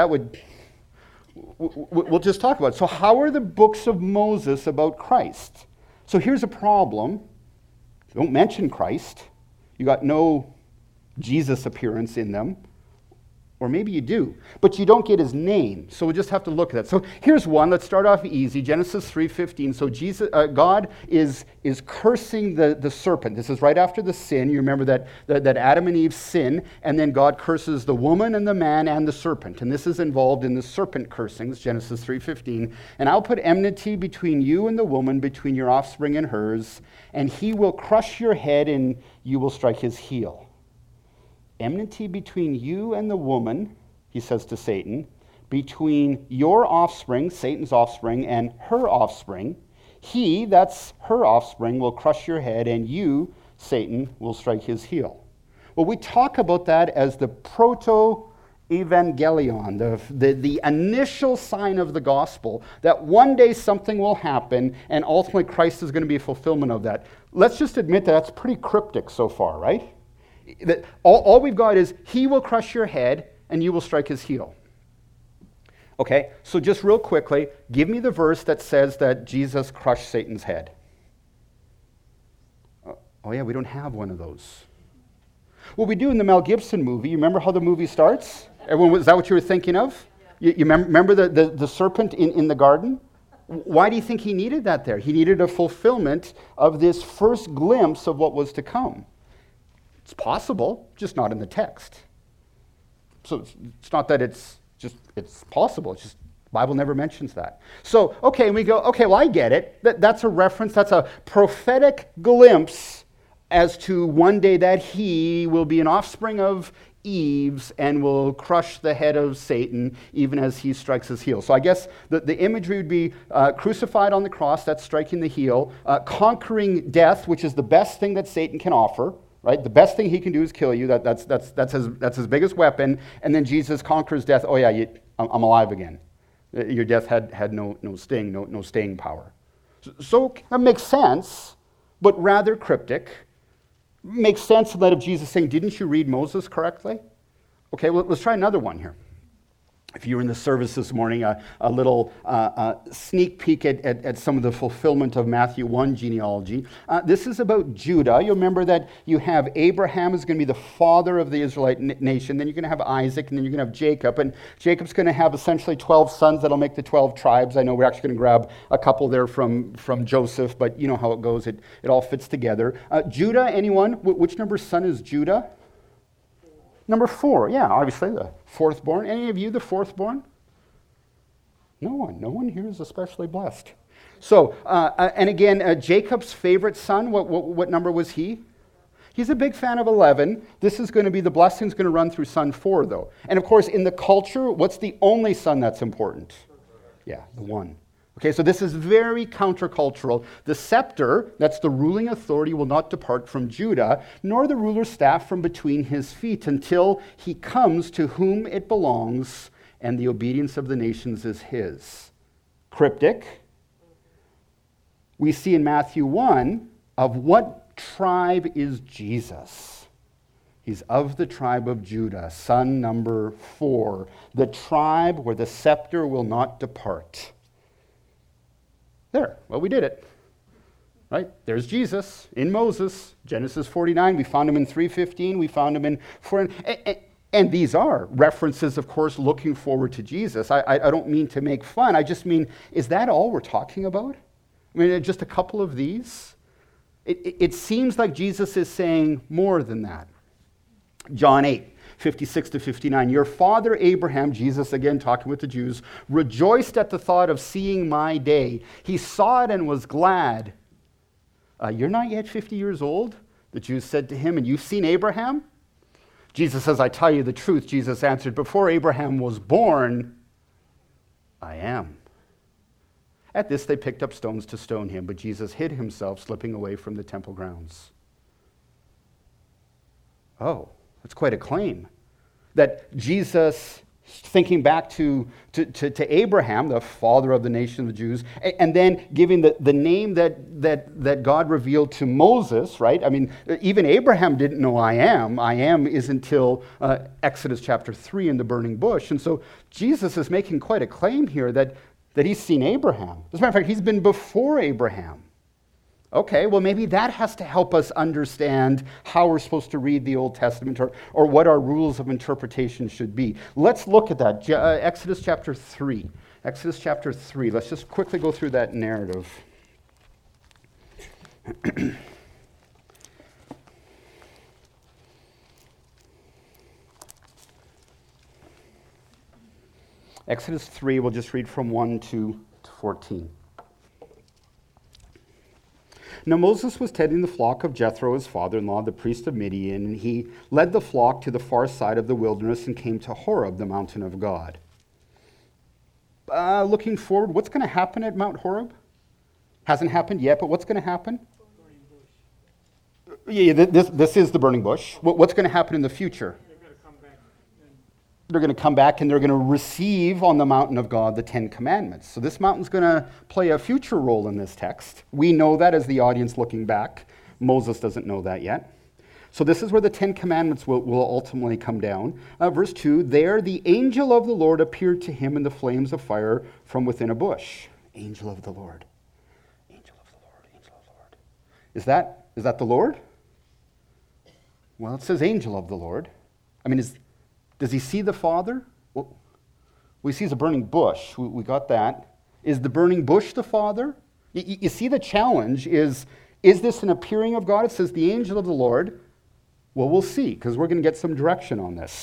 We'll just talk about it. So how are the books of Moses about Christ? So here's a problem. Don't mention Christ. You got no Jesus appearance in them. Or maybe you do, but you don't get his name. So we'll just have to look at that. So here's one. Let's start off easy. Genesis 3:15. So God is cursing the serpent. This is right after the sin. You remember that Adam and Eve sin, and then God curses the woman and the man and the serpent. And this is involved in the serpent cursings, Genesis 3:15. And I'll put enmity between you and the woman, between your offspring and hers, and he will crush your head and you will strike his heel. Enmity between you and the woman, he says to Satan, between your offspring, Satan's offspring, and her offspring. He, that's her offspring, will crush your head, and you, Satan, will strike his heel. Well, we talk about that as the proto-evangelion, the initial sign of the gospel, that one day something will happen, and ultimately Christ is going to be a fulfillment of that. Let's just admit that that's pretty cryptic so far, right? That all we've got is, he will crush your head and you will strike his heel. Okay, so just real quickly, give me the verse that says that Jesus crushed Satan's head. Oh yeah, we don't have one of those. Well, we do in the Mel Gibson movie. You remember how the movie starts? Everyone, is that what you were thinking of? You remember the serpent in the garden? Why do you think he needed that there? He needed a fulfillment of this first glimpse of what was to come. It's possible, just not in the text. So it's not that it's possible. It's just the Bible never mentions that. So, okay, and we go, okay, well, I get it. That's a reference. That's a prophetic glimpse as to one day that he will be an offspring of Eve's and will crush the head of Satan even as he strikes his heel. So I guess the imagery would be crucified on the cross, that's striking the heel, conquering death, which is the best thing that Satan can offer. Right, the best thing he can do is kill you. That's his biggest weapon. And then Jesus conquers death. Oh yeah, I'm alive again. Your death had no sting, no staying power. So that makes sense, but rather cryptic. Makes sense in light of Jesus saying, "Didn't you read Moses correctly?" Okay, well, let's try another one here. If you were in the service this morning, a little sneak peek at some of the fulfillment of Matthew 1 genealogy. This is about Judah. You'll remember that you have Abraham is going to be the father of the Israelite nation. Then you're going to have Isaac, and then you're going to have Jacob. And Jacob's going to have essentially 12 sons that'll make the 12 tribes. I know we're actually going to grab a couple there from Joseph, but you know how it goes. It all fits together. Judah, anyone? Which number son is Judah? Number 4, yeah, obviously the fourth born. Any of you the fourth born? No one here is especially blessed. So, and again, Jacob's favorite son, what number was he? He's a big fan of 11. This is going to be, the blessing's going to run through son 4, though. And of course, in the culture, what's the only son that's important? Yeah, the 1. Okay, so this is very countercultural. The scepter, that's the ruling authority, will not depart from Judah, nor the ruler's staff from between his feet, until he comes to whom it belongs, and the obedience of the nations is his. Cryptic. We see in Matthew 1 of what tribe is Jesus. He's of the tribe of Judah, son number 4, the tribe where the scepter will not depart. There, well, we did it. Right? There's Jesus in Moses, Genesis 49. We found him in 3:15. We found him in 4. And these are references, of course, looking forward to Jesus. I don't mean to make fun. I just mean, is that all we're talking about? I mean, just a couple of these? It seems like Jesus is saying more than that. John 8. 56 to 59. Your father Abraham, Jesus again talking with the Jews, rejoiced at the thought of seeing my day. He saw it and was glad. You're not yet 50 years old? The Jews said to him, and you've seen Abraham? Jesus says, I tell you the truth. Jesus answered, before Abraham was born, I am. At this they picked up stones to stone him, but Jesus hid himself, slipping away from the temple grounds. Oh, that's quite a claim. That Jesus, thinking back to Abraham, the father of the nation of the Jews, and then giving the name that God revealed to Moses, right? I mean, even Abraham didn't know I am. I am is until Exodus chapter 3 in the burning bush. And so Jesus is making quite a claim here that he's seen Abraham. As a matter of fact, he's been before Abraham. Okay, well, maybe that has to help us understand how we're supposed to read the Old Testament or what our rules of interpretation should be. Let's look at that. Exodus chapter 3. Exodus chapter 3. Let's just quickly go through that narrative. Exodus 3, we'll just read from 1 to 14. Now Moses was tending the flock of Jethro, his father-in-law, the priest of Midian, and he led the flock to the far side of the wilderness and came to Horeb, the mountain of God. Looking forward, what's going to happen at Mount Horeb? Hasn't happened yet, but what's going to happen? Yeah, this is the burning bush. What's going to happen in the future? They're going to come back and they're going to receive on the mountain of God the 10 commandments. So this mountain's going to play a future role in this text. We know that as the audience looking back. Moses doesn't know that yet. So this is where the 10 commandments will ultimately come down. Verse 2, there the angel of the Lord appeared to him in the flames of fire from within a bush. Angel of the Lord. Angel of the Lord. Angel of the Lord. Is that the Lord? Well, it says angel of the Lord. I mean, does he see the Father? Well, he sees a burning bush. We got that. Is the burning bush the Father? You see the challenge is this an appearing of God? It says the angel of the Lord. Well, we'll see, because we're going to get some direction on this.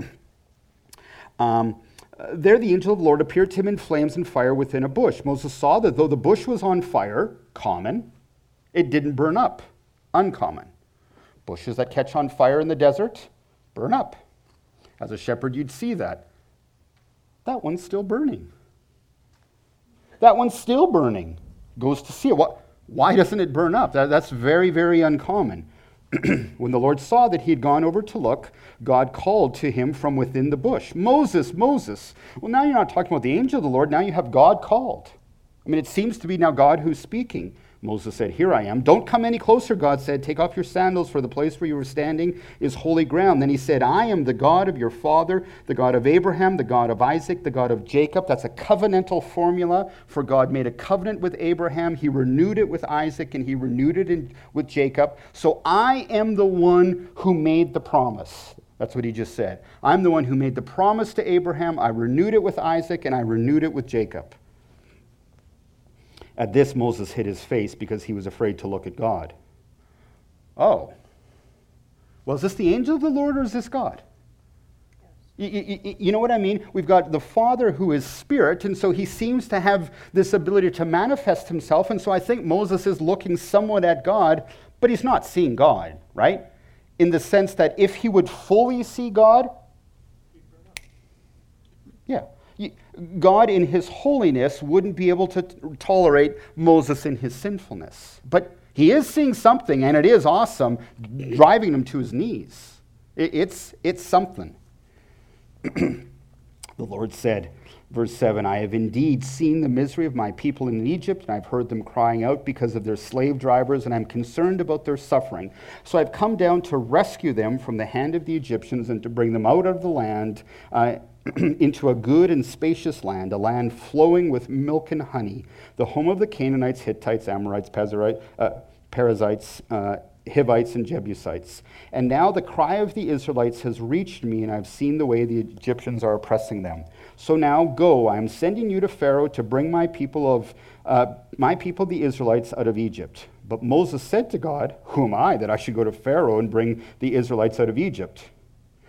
There the angel of the Lord appeared to him in flames and fire within a bush. Moses saw that though the bush was on fire, common, it didn't burn up, uncommon. Bushes that catch on fire in the desert burn up. As a shepherd, you'd see that. That one's still burning. That one's still burning. Goes to see it. Why doesn't it burn up? That's very, very uncommon. When the Lord saw that he had gone over to look, God called to him from within the bush, Moses, Moses. Well, now you're not talking about the angel of the Lord. Now you have God called. I mean, it seems to be now God who's speaking. Moses said, here I am. Don't come any closer, God said. Take off your sandals, for the place where you were standing is holy ground. Then he said, I am the God of your father, the God of Abraham, the God of Isaac, the God of Jacob. That's a covenantal formula, for God made a covenant with Abraham. He renewed it with Isaac, and he renewed it with Jacob. So I am the one who made the promise. That's what he just said. I'm the one who made the promise to Abraham. I renewed it with Isaac, and I renewed it with Jacob. At this, Moses hid his face because he was afraid to look at God. Oh. Well, is this the angel of the Lord or is this God? You know what I mean? We've got the Father who is spirit, and so he seems to have this ability to manifest himself. And so I think Moses is looking somewhat at God, but he's not seeing God, right? In the sense that if he would fully see God, yeah. God in his holiness wouldn't be able to tolerate Moses in his sinfulness. But he is seeing something, and it is awesome, driving him to his knees. It's something. The Lord said, verse 7, I have indeed seen the misery of my people in Egypt, and I've heard them crying out because of their slave drivers, and I'm concerned about their suffering. So I've come down to rescue them from the hand of the Egyptians and to bring them out of the land into a good and spacious land, a land flowing with milk and honey, the home of the Canaanites, Hittites, Amorites, Perizzites, Hivites, and Jebusites. And now the cry of the Israelites has reached me, and I've seen the way the Egyptians are oppressing them. So now go, I am sending you to Pharaoh to bring my people the Israelites out of Egypt. But Moses said to God, who am I that I should go to Pharaoh and bring the Israelites out of Egypt?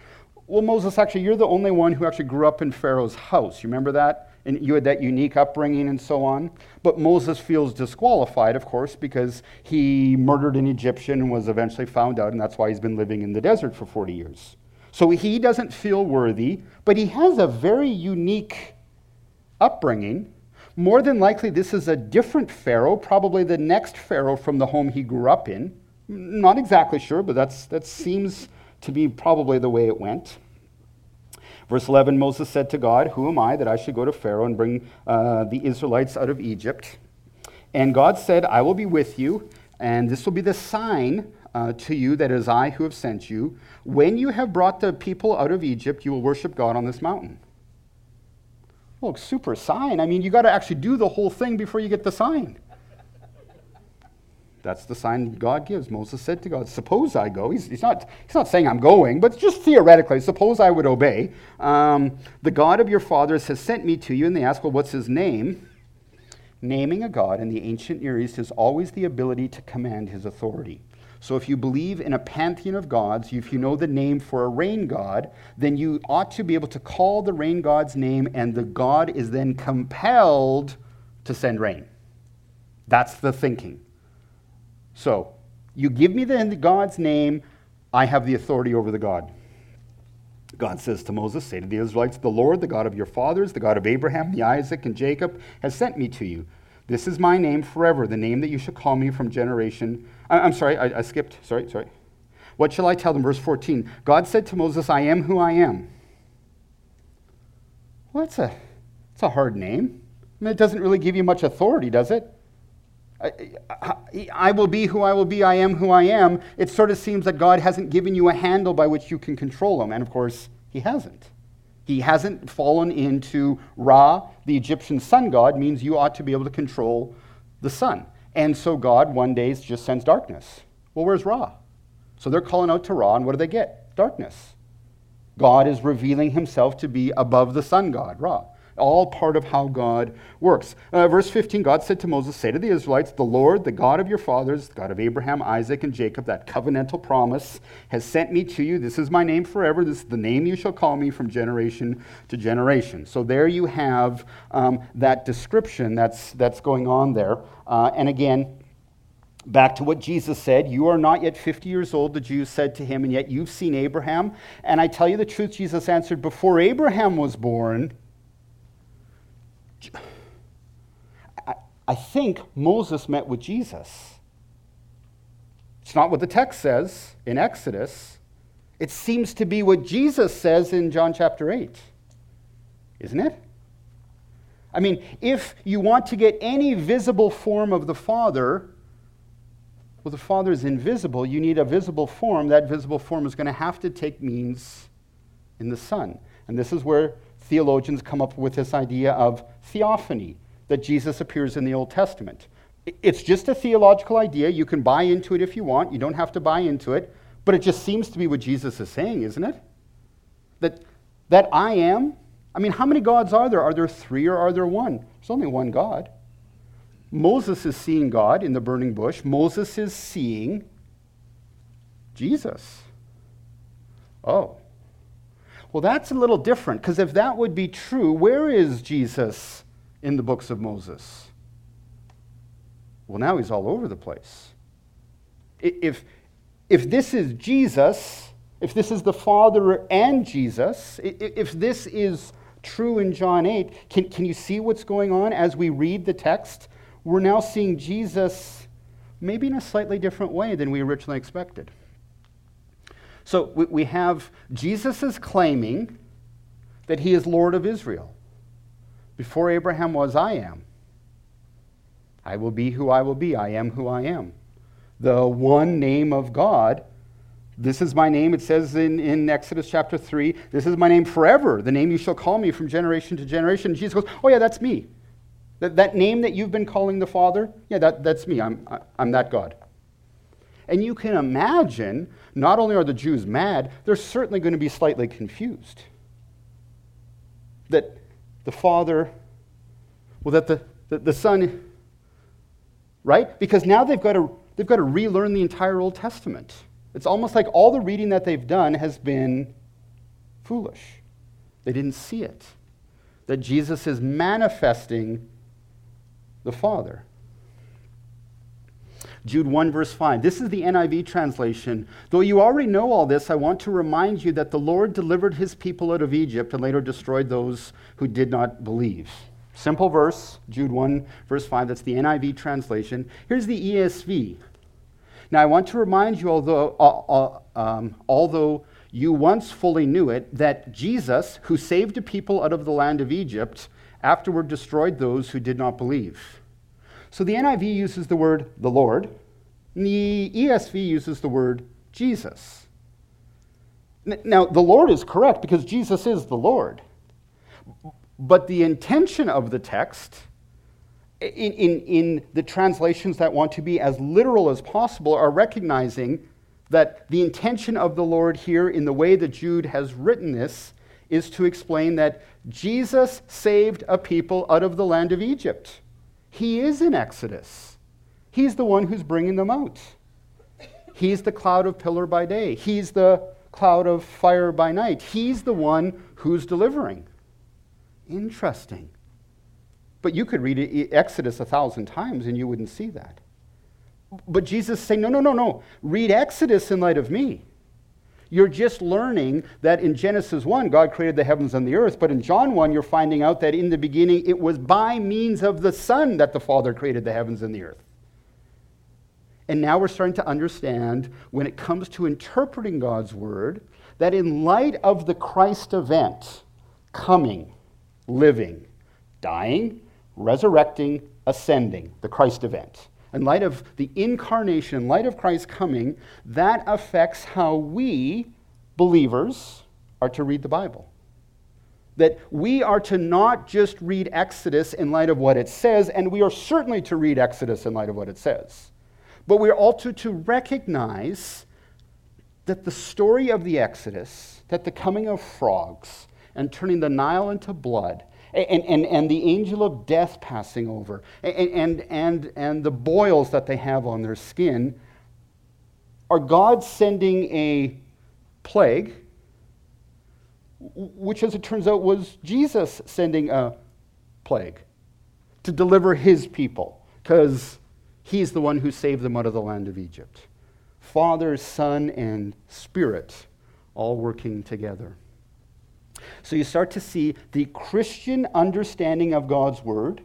Well, Moses, actually, you're the only one who actually grew up in Pharaoh's house. You remember that? And you had that unique upbringing and so on. But Moses feels disqualified, of course, because he murdered an Egyptian and was eventually found out, and that's why he's been living in the desert for 40 years. So he doesn't feel worthy, but he has a very unique upbringing. More than likely, this is a different Pharaoh, probably the next Pharaoh from the home he grew up in. Not exactly sure, but that seems to be probably the way it went. Verse 11, Moses said to God, "Who am I that I should go to Pharaoh and bring the Israelites out of Egypt?" And God said, "I will be with you, and this will be the sign to you that it is I who have sent you. When you have brought the people out of Egypt, you will worship God on this mountain." Well, super sign. I mean, you got to actually do the whole thing before you get the sign. That's the sign God gives. Moses said to God, "Suppose I go." He's not saying I'm going, but just theoretically, suppose I would obey. "The God of your fathers has sent me to you." And they ask, well, what's his name? Naming a God in the ancient Near East is always the ability to command his authority. So if you believe in a pantheon of gods, if you know the name for a rain god, then you ought to be able to call the rain god's name, and the god is then compelled to send rain. That's the thinking. So, you give me the God's name, I have the authority over the God. God says to Moses, "Say to the Israelites, the Lord, the God of your fathers, the God of Abraham, the Isaac, and Jacob, has sent me to you. This is my name forever, the name that you shall call me from generation." I skipped. Sorry. "What shall I tell them?" Verse 14. God said to Moses, "I am who I am." Well, it's a hard name. I mean, it doesn't really give you much authority, does it? I will be who I will be, I am who I am. It sort of seems that God hasn't given you a handle by which you can control him. And of course, he hasn't. He hasn't fallen into Ra, the Egyptian sun god, means you ought to be able to control the sun. And so God one day just sends darkness. Well, where's Ra? So they're calling out to Ra, and what do they get? Darkness. God is revealing himself to be above the sun god, Ra. All part of how God works. Verse 15, God said to Moses, "Say to the Israelites, the Lord, the God of your fathers, the God of Abraham, Isaac, and Jacob," that covenantal promise, "has sent me to you. This is my name forever. This is the name you shall call me from generation to generation." So there you have that description that's going on there. And again, back to what Jesus said, "You are not yet 50 years old," the Jews said to him, "and yet you've seen Abraham." And I tell you the truth, Jesus answered, "Before Abraham was born," I think Moses met with Jesus. It's not what the text says in Exodus. It seems to be what Jesus says in John chapter 8. Isn't it? I mean, if you want to get any visible form of the Father, well, the Father is invisible. You need a visible form. That visible form is going to have to take means in the Son. And this is where theologians come up with this idea of theophany, that Jesus appears in the Old Testament. It's just a theological idea. You can buy into it if you want. You don't have to buy into it. But it just seems to be what Jesus is saying, isn't it? That I am. I mean, how many gods are there? Are there three or are there one? There's only one God. Moses is seeing God in the burning bush. Moses is seeing Jesus. Oh. Well, that's a little different, because if that would be true, where is Jesus in the books of Moses? Well, now he's all over the place. If this is Jesus, if this is the Father and Jesus, if this is true in John 8, can you see what's going on as we read the text? We're now seeing Jesus maybe in a slightly different way than we originally expected. So we have Jesus is claiming that he is Lord of Israel. Before Abraham was, I am. I will be who I will be. I am who I am. The one name of God. This is my name, it says in Exodus chapter 3, "This is my name forever, the name you shall call me from generation to generation." And Jesus goes, "Oh yeah, that's me. That name that you've been calling the Father, yeah, that's me. I'm that God." And you can imagine, not only are the Jews mad, they're certainly going to be slightly confused. That the Father, well, that the Son, right? Because now they've got to relearn the entire Old Testament. It's almost like all the reading that they've done has been foolish. They didn't see it. That Jesus is manifesting the Father. Jude 1 verse 5. This is the NIV translation. Though you already know all this, I want to remind you that the Lord delivered his people out of Egypt and later destroyed those who did not believe. Simple verse, Jude 1 verse 5. That's the NIV translation. Here's the ESV. Now I want to remind you, although you once fully knew it, that Jesus, who saved a people out of the land of Egypt, afterward destroyed those who did not believe. So the NIV uses the word the Lord, and the ESV uses the word Jesus. Now, the Lord is correct because Jesus is the Lord. But the intention of the text, in the translations that want to be as literal as possible, are recognizing that the intention of the Lord here, in the way that Jude has written this, is to explain that Jesus saved a people out of the land of Egypt. He is in Exodus. He's the one who's bringing them out. He's the cloud of pillar by day. He's the cloud of fire by night. He's the one who's delivering. Interesting. But you could read Exodus 1,000 times and you wouldn't see that. But Jesus is saying, no. Read Exodus in light of me. You're just learning that in Genesis 1, God created the heavens and the earth. But in John 1, you're finding out that in the beginning, it was by means of the Son that the Father created the heavens and the earth. And now we're starting to understand, when it comes to interpreting God's word, that in light of the Christ event, coming, living, dying, resurrecting, ascending, the Christ event, in light of the incarnation, in light of Christ coming, that affects how we, believers, are to read the Bible. That we are to not just read Exodus in light of what it says, and we are certainly to read Exodus in light of what it says. But we're also to recognize that the story of the Exodus, that the coming of frogs and turning the Nile into blood, and the angel of death passing over, and the boils that they have on their skin, are God sending a plague, which, as it turns out, was Jesus sending a plague to deliver his people, because he's the one who saved them out of the land of Egypt. Father, Son, and Spirit all working together. So you start to see the Christian understanding of God's word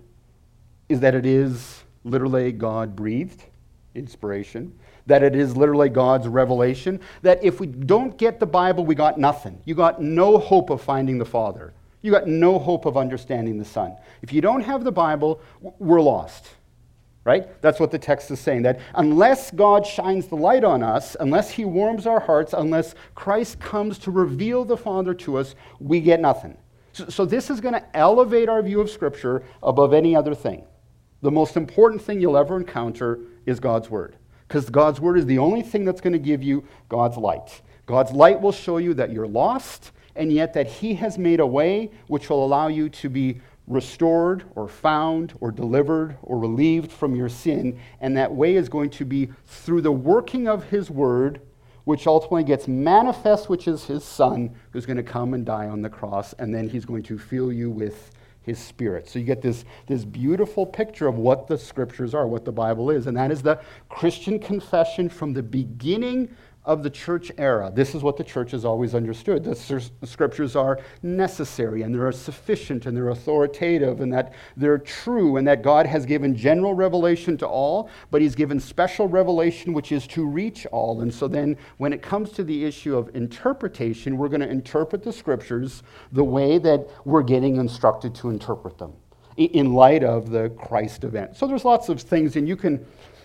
is that it is literally God-breathed inspiration, that it is literally God's revelation, that if we don't get the Bible, we got nothing. You got no hope of finding the Father. You got no hope of understanding the Son. If you don't have the Bible, we're lost. Right? That's what the text is saying, that unless God shines the light on us, unless he warms our hearts, unless Christ comes to reveal the Father to us, we get nothing. So this is going to elevate our view of Scripture above any other thing. The most important thing you'll ever encounter is God's Word, because God's Word is the only thing that's going to give you God's light. God's light will show you that you're lost, and yet that he has made a way which will allow you to be restored or found or delivered or relieved from your sin, and that way is going to be through the working of his word, which ultimately gets manifest, which is his Son, who's going to come and die on the cross, and then he's going to fill you with his Spirit. So you get this beautiful picture of what the Scriptures are, what the Bible is, and that is the Christian confession from the beginning of the church era. This is what the church has always understood. The Scriptures are necessary, and they're sufficient, and they're authoritative, and that they're true, and that God has given general revelation to all, but he's given special revelation which is to reach all. And so then when it comes to the issue of interpretation, we're going to interpret the Scriptures the way that we're getting instructed to interpret them in light of the Christ event. So there's lots of things, and you can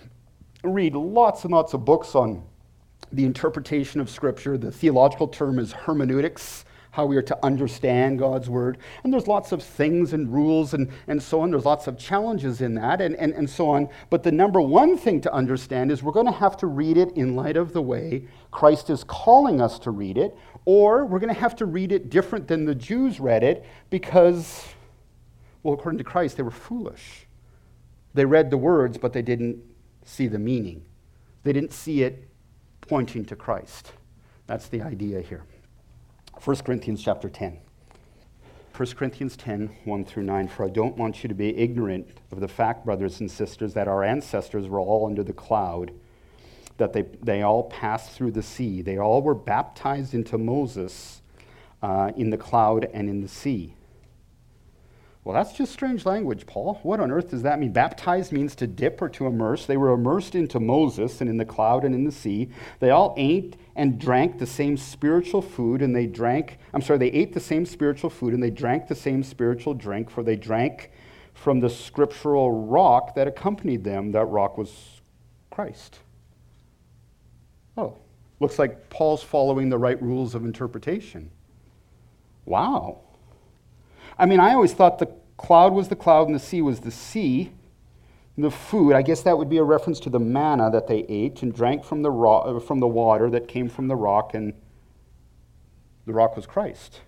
read lots and lots of books on the interpretation of Scripture. The theological term is hermeneutics, how we are to understand God's Word. And there's lots of things and rules and so on. There's lots of challenges in that and so on. But the number one thing to understand is we're going to have to read it in light of the way Christ is calling us to read it, or we're going to have to read it different than the Jews read it because, well, according to Christ, they were foolish. They read the words, but they didn't see the meaning. They didn't see it pointing to Christ. That's the idea here. 1 Corinthians chapter 10. 1 Corinthians 10, 1 through 9. For I don't want you to be ignorant of the fact, brothers and sisters, that our ancestors were all under the cloud, that they all passed through the sea. They all were baptized into Moses in the cloud and in the sea. Well, that's just strange language, Paul. What on earth does that mean? Baptized means to dip or to immerse. They were immersed into Moses and in the cloud and in the sea. They all ate and drank the same spiritual food, and they ate the same spiritual food, and they drank the same spiritual drink, for they drank from the scriptural rock that accompanied them. That rock was Christ. Oh, looks like Paul's following the right rules of interpretation. Wow. I mean, I always thought the cloud was the cloud and the sea was the sea. The food, I guess that would be a reference to the manna that they ate and drank from the water that came from the rock, and the rock was Christ.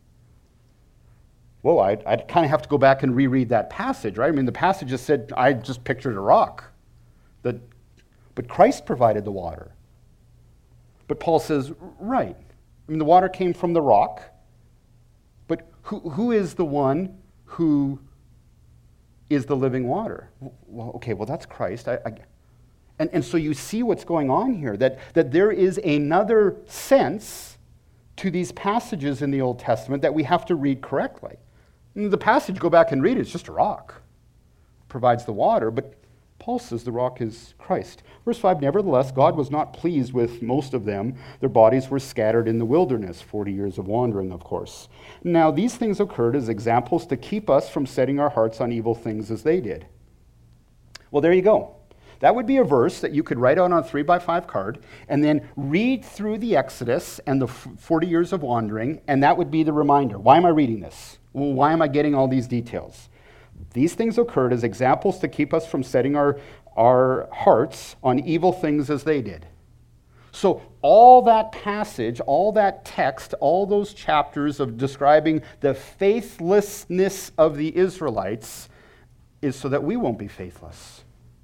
Whoa, I'd kind of have to go back and reread that passage, right? I mean, the passage just said, I just pictured a rock. But Christ provided the water. But Paul says, right. I mean, the water came from the rock. But who is the one who is the living water? Well, okay, that's Christ. And so you see what's going on here, that there is another sense to these passages in the Old Testament that we have to read correctly. And the passage, go back and read it, it's just a rock. It provides the water, but Paul says the rock is Christ. Verse 5, nevertheless, God was not pleased with most of them. Their bodies were scattered in the wilderness, 40 years of wandering, of course. Now, these things occurred as examples to keep us from setting our hearts on evil things as they did. Well, there you go. That would be a verse that you could write out on a 3x5 card and then read through the Exodus and the 40 years of wandering, and that would be the reminder. Why am I reading this? Well, why am I getting all these details? These things occurred as examples to keep us from setting our hearts on evil things as they did. So all that passage, all that text, all those chapters of describing the faithlessness of the Israelites is so that we won't be faithless.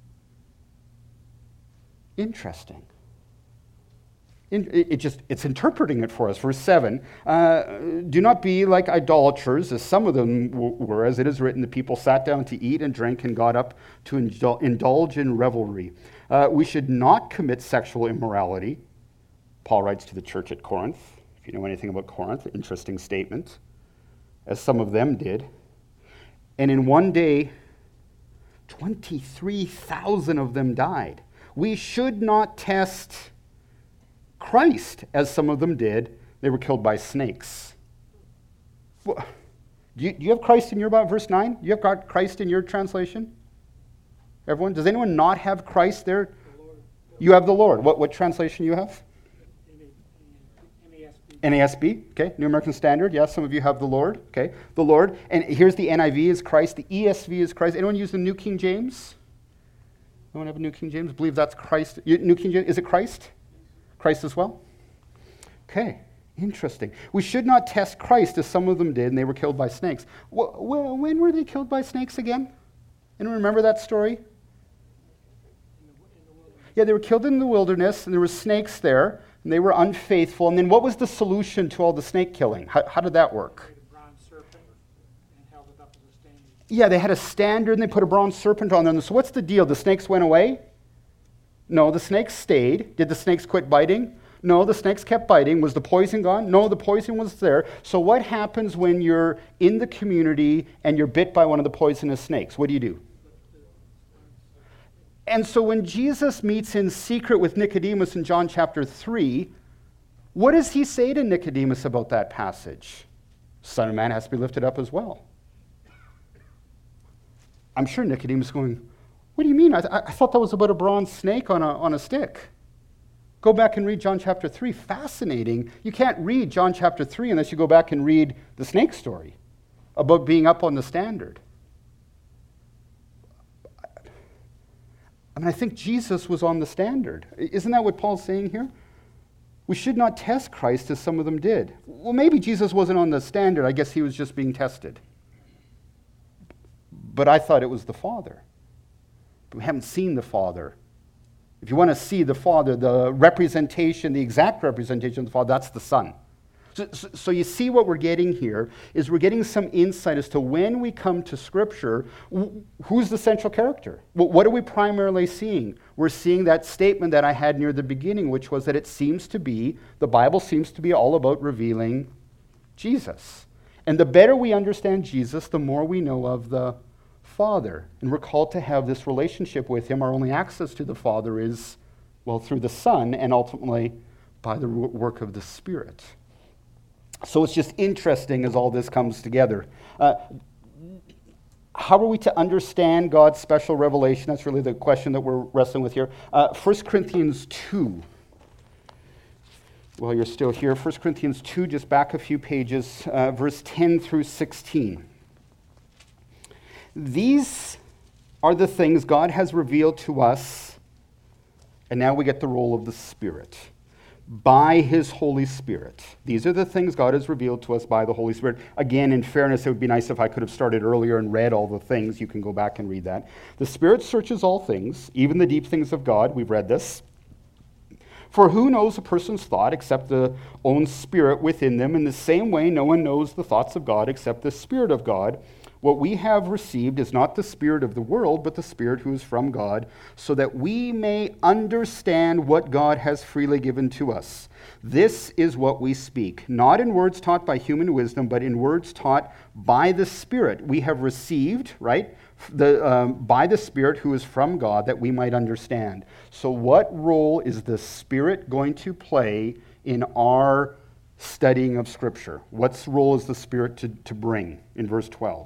Interesting. It's interpreting it for us. Verse 7, do not be like idolaters, as some of them were, as it is written, the people sat down to eat and drink and got up to indulge in revelry. We should not commit sexual immorality. Paul writes to the church at Corinth. If you know anything about Corinth, interesting statement, as some of them did. And in one day, 23,000 of them died. We should not test Christ, as some of them did. They were killed by snakes. Well, do you have Christ in your Bible, verse 9? Do you have got Christ in your translation? Everyone? Does anyone not have Christ there? You have the Lord. What translation you have? NASB, okay. New American Standard, yes, some of you have the Lord, okay. The Lord, and here's the NIV is Christ, the ESV is Christ. Anyone use the New King James? Anyone have a New King James? Believe that's Christ. New King James, is it Christ? Christ as well? Okay, interesting. We should not test Christ as some of them did, and they were killed by snakes. Well, when were they killed by snakes again? Anyone remember that story? Yeah, they were killed in the wilderness, and there were snakes there, and they were unfaithful. And then what was the solution to all the snake killing? How did that work? A bronze serpent and held it up as a standard. Yeah, they had a standard, and they put a bronze serpent on them. So what's the deal? The snakes went away? No, the snakes stayed. Did the snakes quit biting? No, the snakes kept biting. Was the poison gone? No, the poison was there. So what happens when you're in the community and you're bit by one of the poisonous snakes? What do? And so when Jesus meets in secret with Nicodemus in John chapter 3, what does he say to Nicodemus about that passage? Son of Man has to be lifted up as well. I'm sure Nicodemus is going, what do you mean? I thought that was about a bronze snake on a stick. Go back and read John chapter 3. Fascinating. You can't read John chapter 3 unless you go back and read the snake story about being up on the standard. I mean, I think Jesus was on the standard. Isn't that what Paul's saying here? We should not test Christ as some of them did. Well, maybe Jesus wasn't on the standard. I guess he was just being tested. But I thought it was the Father. But we haven't seen the Father. If you want to see the Father, the representation, the exact representation of the Father, that's the Son. So you see what we're getting here is we're getting some insight as to when we come to Scripture, who's the central character? What are we primarily seeing? We're seeing that statement that I had near the beginning, which was that the Bible seems to be all about revealing Jesus. And the better we understand Jesus, the more we know of the Father. And we're called to have this relationship with him. Our only access to the Father is, well, through the Son and ultimately by the work of the Spirit. So it's just interesting as all this comes together. How are we to understand God's special revelation? That's really the question that we're wrestling with here. 1 Corinthians 2. While you're still here, 1 Corinthians 2, just back a few pages, verse 10 through 16. These are the things God has revealed to us, and now we get the role of the Spirit. By his Holy Spirit. These are the things God has revealed to us by the Holy Spirit. Again, in fairness, it would be nice if I could have started earlier and read all the things. You can go back and read that. The Spirit searches all things, even the deep things of God. We've read this. For who knows a person's thought except the own spirit within them? In the same way, no one knows the thoughts of God except the Spirit of God. What we have received is not the spirit of the world, but the Spirit who is from God, so that we may understand what God has freely given to us. This is what we speak, not in words taught by human wisdom, but in words taught by the Spirit. We have received, right, by the Spirit who is from God, that we might understand. So what role is the Spirit going to play in our studying of Scripture? What role is the Spirit to bring in verse 12?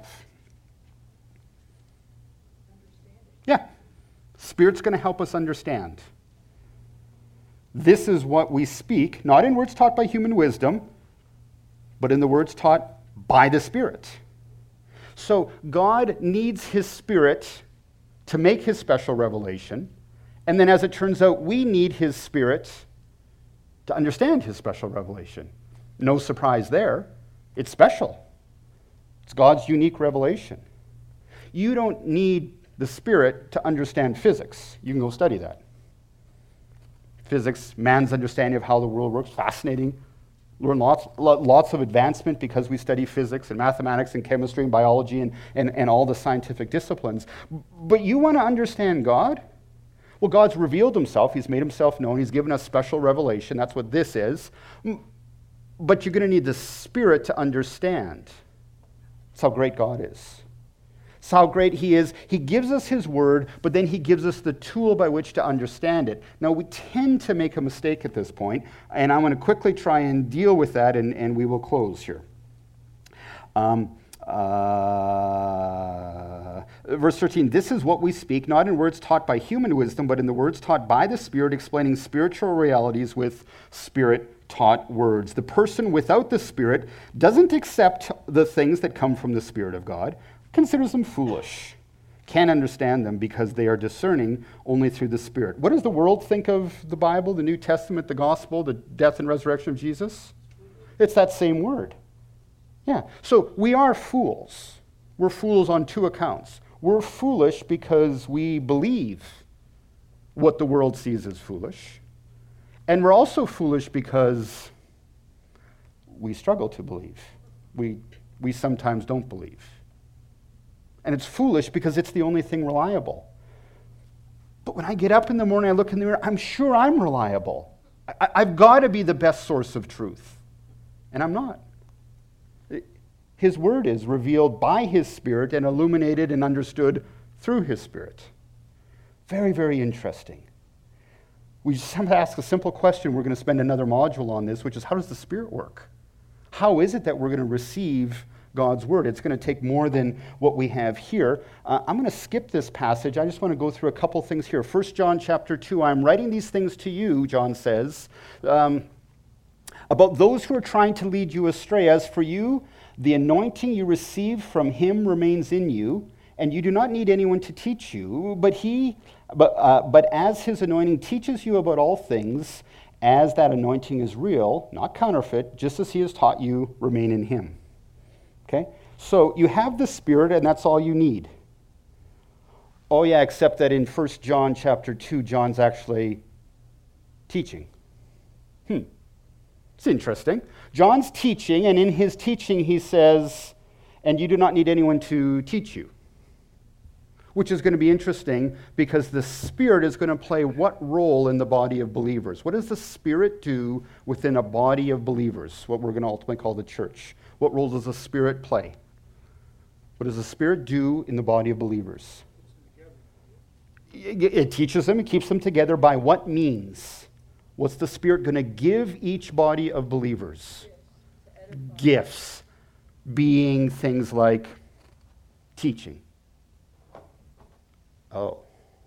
Yeah, Spirit's going to help us understand. This is what we speak, not in words taught by human wisdom, but in the words taught by the Spirit. So God needs his Spirit to make his special revelation, and then as it turns out, we need his Spirit to understand his special revelation. No surprise there. It's special. It's God's unique revelation. You don't need the Spirit to understand physics. You can go study that. Physics, man's understanding of how the world works, fascinating. Learn lots of advancement because we study physics and mathematics and chemistry and biology and all the scientific disciplines. But you want to understand God? Well, God's revealed himself. He's made himself known. He's given us special revelation. That's what this is. But you're going to need the Spirit to understand. That's how great God is. It's how great he is. He gives us his word, but then he gives us the tool by which to understand it. Now, we tend to make a mistake at this point, and I'm going to quickly try and deal with that, and we will close here. Verse 13, this is what we speak, not in words taught by human wisdom, but in the words taught by the Spirit, explaining spiritual realities with Spirit-taught words. The person without the Spirit doesn't accept the things that come from the Spirit of God, considers them foolish, can't understand them because they are discerning only through the Spirit. What does the world think of the Bible, the New Testament, the gospel, the death and resurrection of Jesus? It's that same word. Yeah, so we are fools. We're fools on two accounts. We're foolish because we believe what the world sees as foolish. And we're also foolish because we struggle to believe. We sometimes don't believe. And it's foolish because it's the only thing reliable. But when I get up in the morning, I look in the mirror, I'm sure I'm reliable. I've got to be the best source of truth. And I'm not. His word is revealed by his Spirit and illuminated and understood through his Spirit. Very, very interesting. We just have to ask a simple question. We're going to spend another module on this, which is, how does the Spirit work? How is it that we're going to receive God's word? It's going to take more than what we have here. I'm going to skip this passage. I just want to go through a couple things here. 1 John chapter 2, I'm writing these things to you, John says, about those who are trying to lead you astray. As for you, the anointing you receive from him remains in you, and you do not need anyone to teach you, but as his anointing teaches you about all things, as that anointing is real, not counterfeit, just as he has taught you, remain in him. Okay? So you have the Spirit, and that's all you need. Oh yeah, except that in 1 John chapter 2, John's actually teaching. It's interesting. John's teaching, and in his teaching he says, and you do not need anyone to teach you. Which is going to be interesting because the Spirit is going to play what role in the body of believers? What does the Spirit do within a body of believers, what we're going to ultimately call the church? What role does the Spirit play? What does the Spirit do in the body of believers? It teaches them, it keeps them together by what means? What's the Spirit going to give each body of believers? Gifts, being things like teaching. Oh.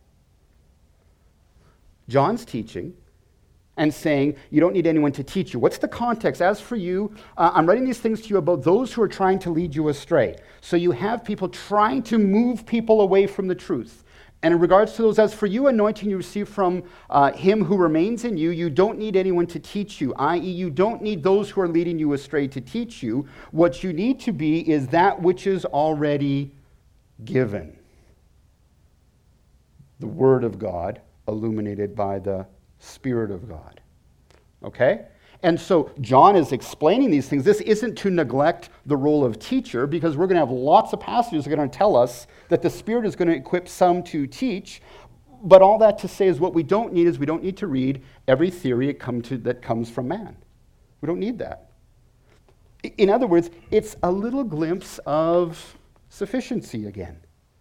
John's teaching and saying, you don't need anyone to teach you. What's the context? As for you, I'm writing these things to you about those who are trying to lead you astray. So you have people trying to move people away from the truth. And in regards to those, as for you, anointing you receive from him who remains in you, you don't need anyone to teach you, i.e. you don't need those who are leading you astray to teach you. What you need to be is that which is already given. The Word of God, illuminated by the Spirit of God. Okay? And so John is explaining these things. This isn't to neglect the role of teacher, because we're going to have lots of passages that are going to tell us that the Spirit is going to equip some to teach. But all that to say is what we don't need is we don't need to read every theory that comes from man. We don't need that. In other words, it's a little glimpse of sufficiency again.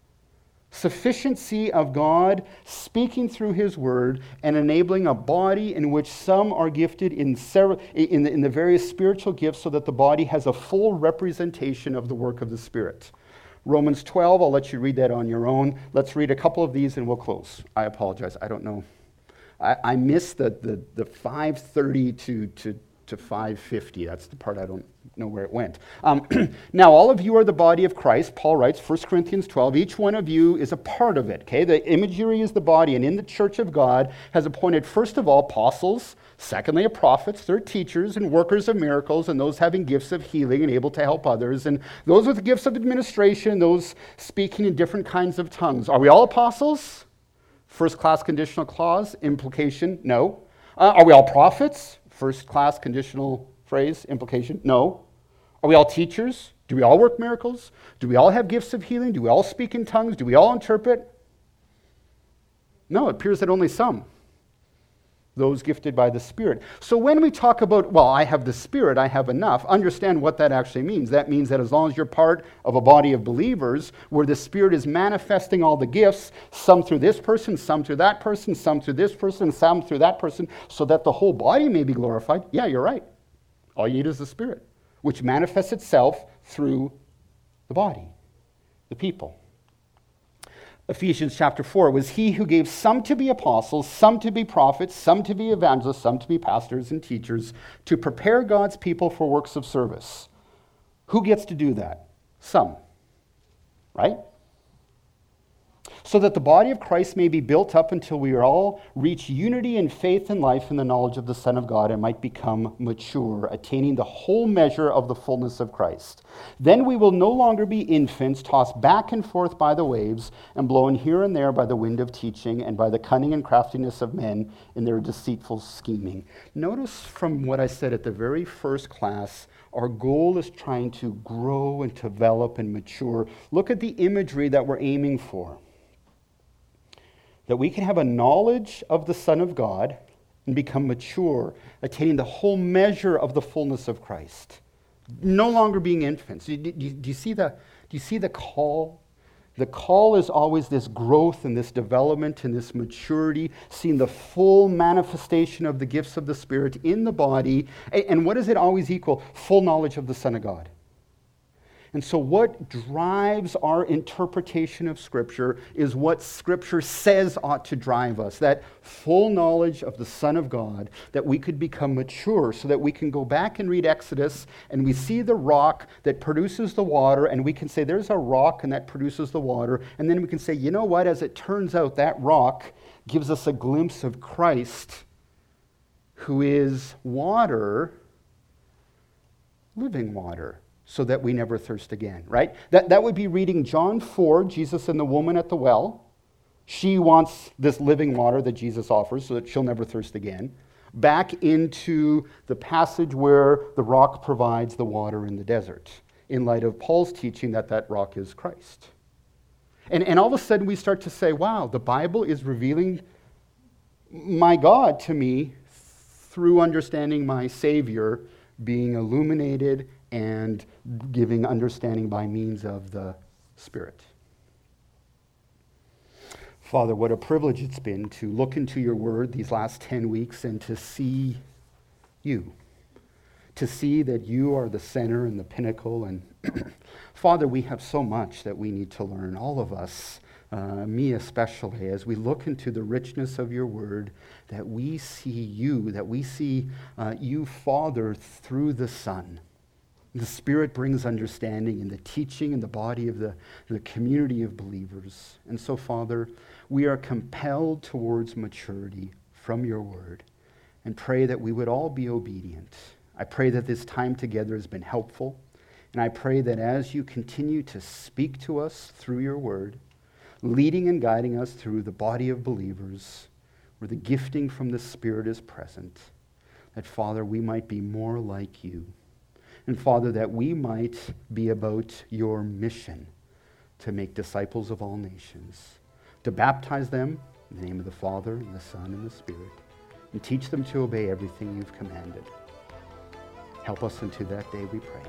Sufficiency of God speaking through his word and enabling a body in which some are gifted in the various spiritual gifts so that the body has a full representation of the work of the Spirit. Romans 12, I'll let you read that on your own. Let's read a couple of these and we'll close. I apologize. I don't know. I missed the 5:30 to 5:50. That's the part I don't know where it went. Now, all of you are the body of Christ. Paul writes, 1 Corinthians 12, each one of you is a part of it. Okay, the imagery is the body, and in the church of God has appointed, first of all, apostles, secondly, prophets, third, teachers, and workers of miracles, and those having gifts of healing and able to help others, and those with gifts of administration, those speaking in different kinds of tongues. Are we all apostles? First class conditional clause, implication, no. Are we all prophets? First class conditional phrase, implication, no. Are we all teachers? Do we all work miracles? Do we all have gifts of healing? Do we all speak in tongues? Do we all interpret? No, it appears that only some. Those gifted by the Spirit. So when we talk about, well, I have the Spirit, I have enough, understand what that actually means. That means that as long as you're part of a body of believers where the Spirit is manifesting all the gifts, some through this person, some through that person, some through this person, some through that person, so that the whole body may be glorified, yeah, you're right. All you need is the Spirit, which manifests itself through the body, the people. Ephesians chapter 4, it was he who gave some to be apostles, some to be prophets, some to be evangelists, some to be pastors and teachers, to prepare God's people for works of service. Who gets to do that? Some, right? So that the body of Christ may be built up until we all reach unity in faith and life in the knowledge of the Son of God and might become mature, attaining the whole measure of the fullness of Christ. Then we will no longer be infants, tossed back and forth by the waves and blown here and there by the wind of teaching and by the cunning and craftiness of men in their deceitful scheming. Notice from what I said at the very first class, our goal is trying to grow and develop and mature. Look at the imagery that we're aiming for. That we can have a knowledge of the Son of God and become mature, attaining the whole measure of the fullness of Christ. No longer being infants. Do you see the call? The call is always this growth and this development and this maturity, seeing the full manifestation of the gifts of the Spirit in the body. And what does it always equal? Full knowledge of the Son of God. And so what drives our interpretation of Scripture is what Scripture says ought to drive us, that full knowledge of the Son of God, that we could become mature so that we can go back and read Exodus and we see the rock that produces the water and we can say there's a rock and that produces the water, and then we can say, you know what, as it turns out, that rock gives us a glimpse of Christ, who is water, living water, so that we never thirst again, right? That would be reading John 4, Jesus and the woman at the well. She wants this living water that Jesus offers so that she'll never thirst again. back into the passage where the rock provides the water in the desert, in light of Paul's teaching that that rock is Christ. And all of a sudden we start to say, wow, the Bible is revealing my God to me through understanding my Savior being illuminated and giving understanding by means of the Spirit. Father, what a privilege it's been to look into your word these last 10 weeks and to see you, to see that you are the center and the pinnacle. And Father, we have so much that we need to learn, all of us, me especially, as we look into the richness of your word, that we see you, that we see you, Father, through the Son. The Spirit brings understanding in the teaching in the body of the community of believers. And so, Father, we are compelled towards maturity from your word and pray that we would all be obedient. I pray that this time together has been helpful. And I pray that as you continue to speak to us through your word, leading and guiding us through the body of believers, where the gifting from the Spirit is present, that, Father, we might be more like you. And, Father, that we might be about your mission to make disciples of all nations, to baptize them in the name of the Father, and the Son, and the Spirit, and teach them to obey everything you've commanded. Help us into that day, we pray.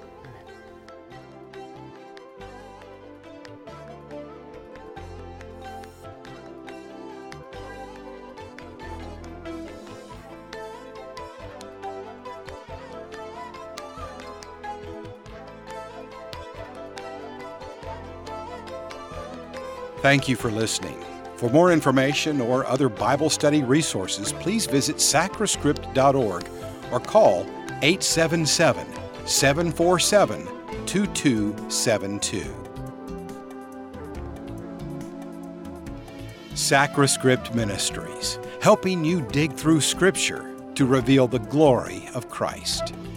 Thank you for listening. For more information or other Bible study resources, please visit sacrascript.org or call 877-747-2272. Sacrascript Ministries, helping you dig through Scripture to reveal the glory of Christ.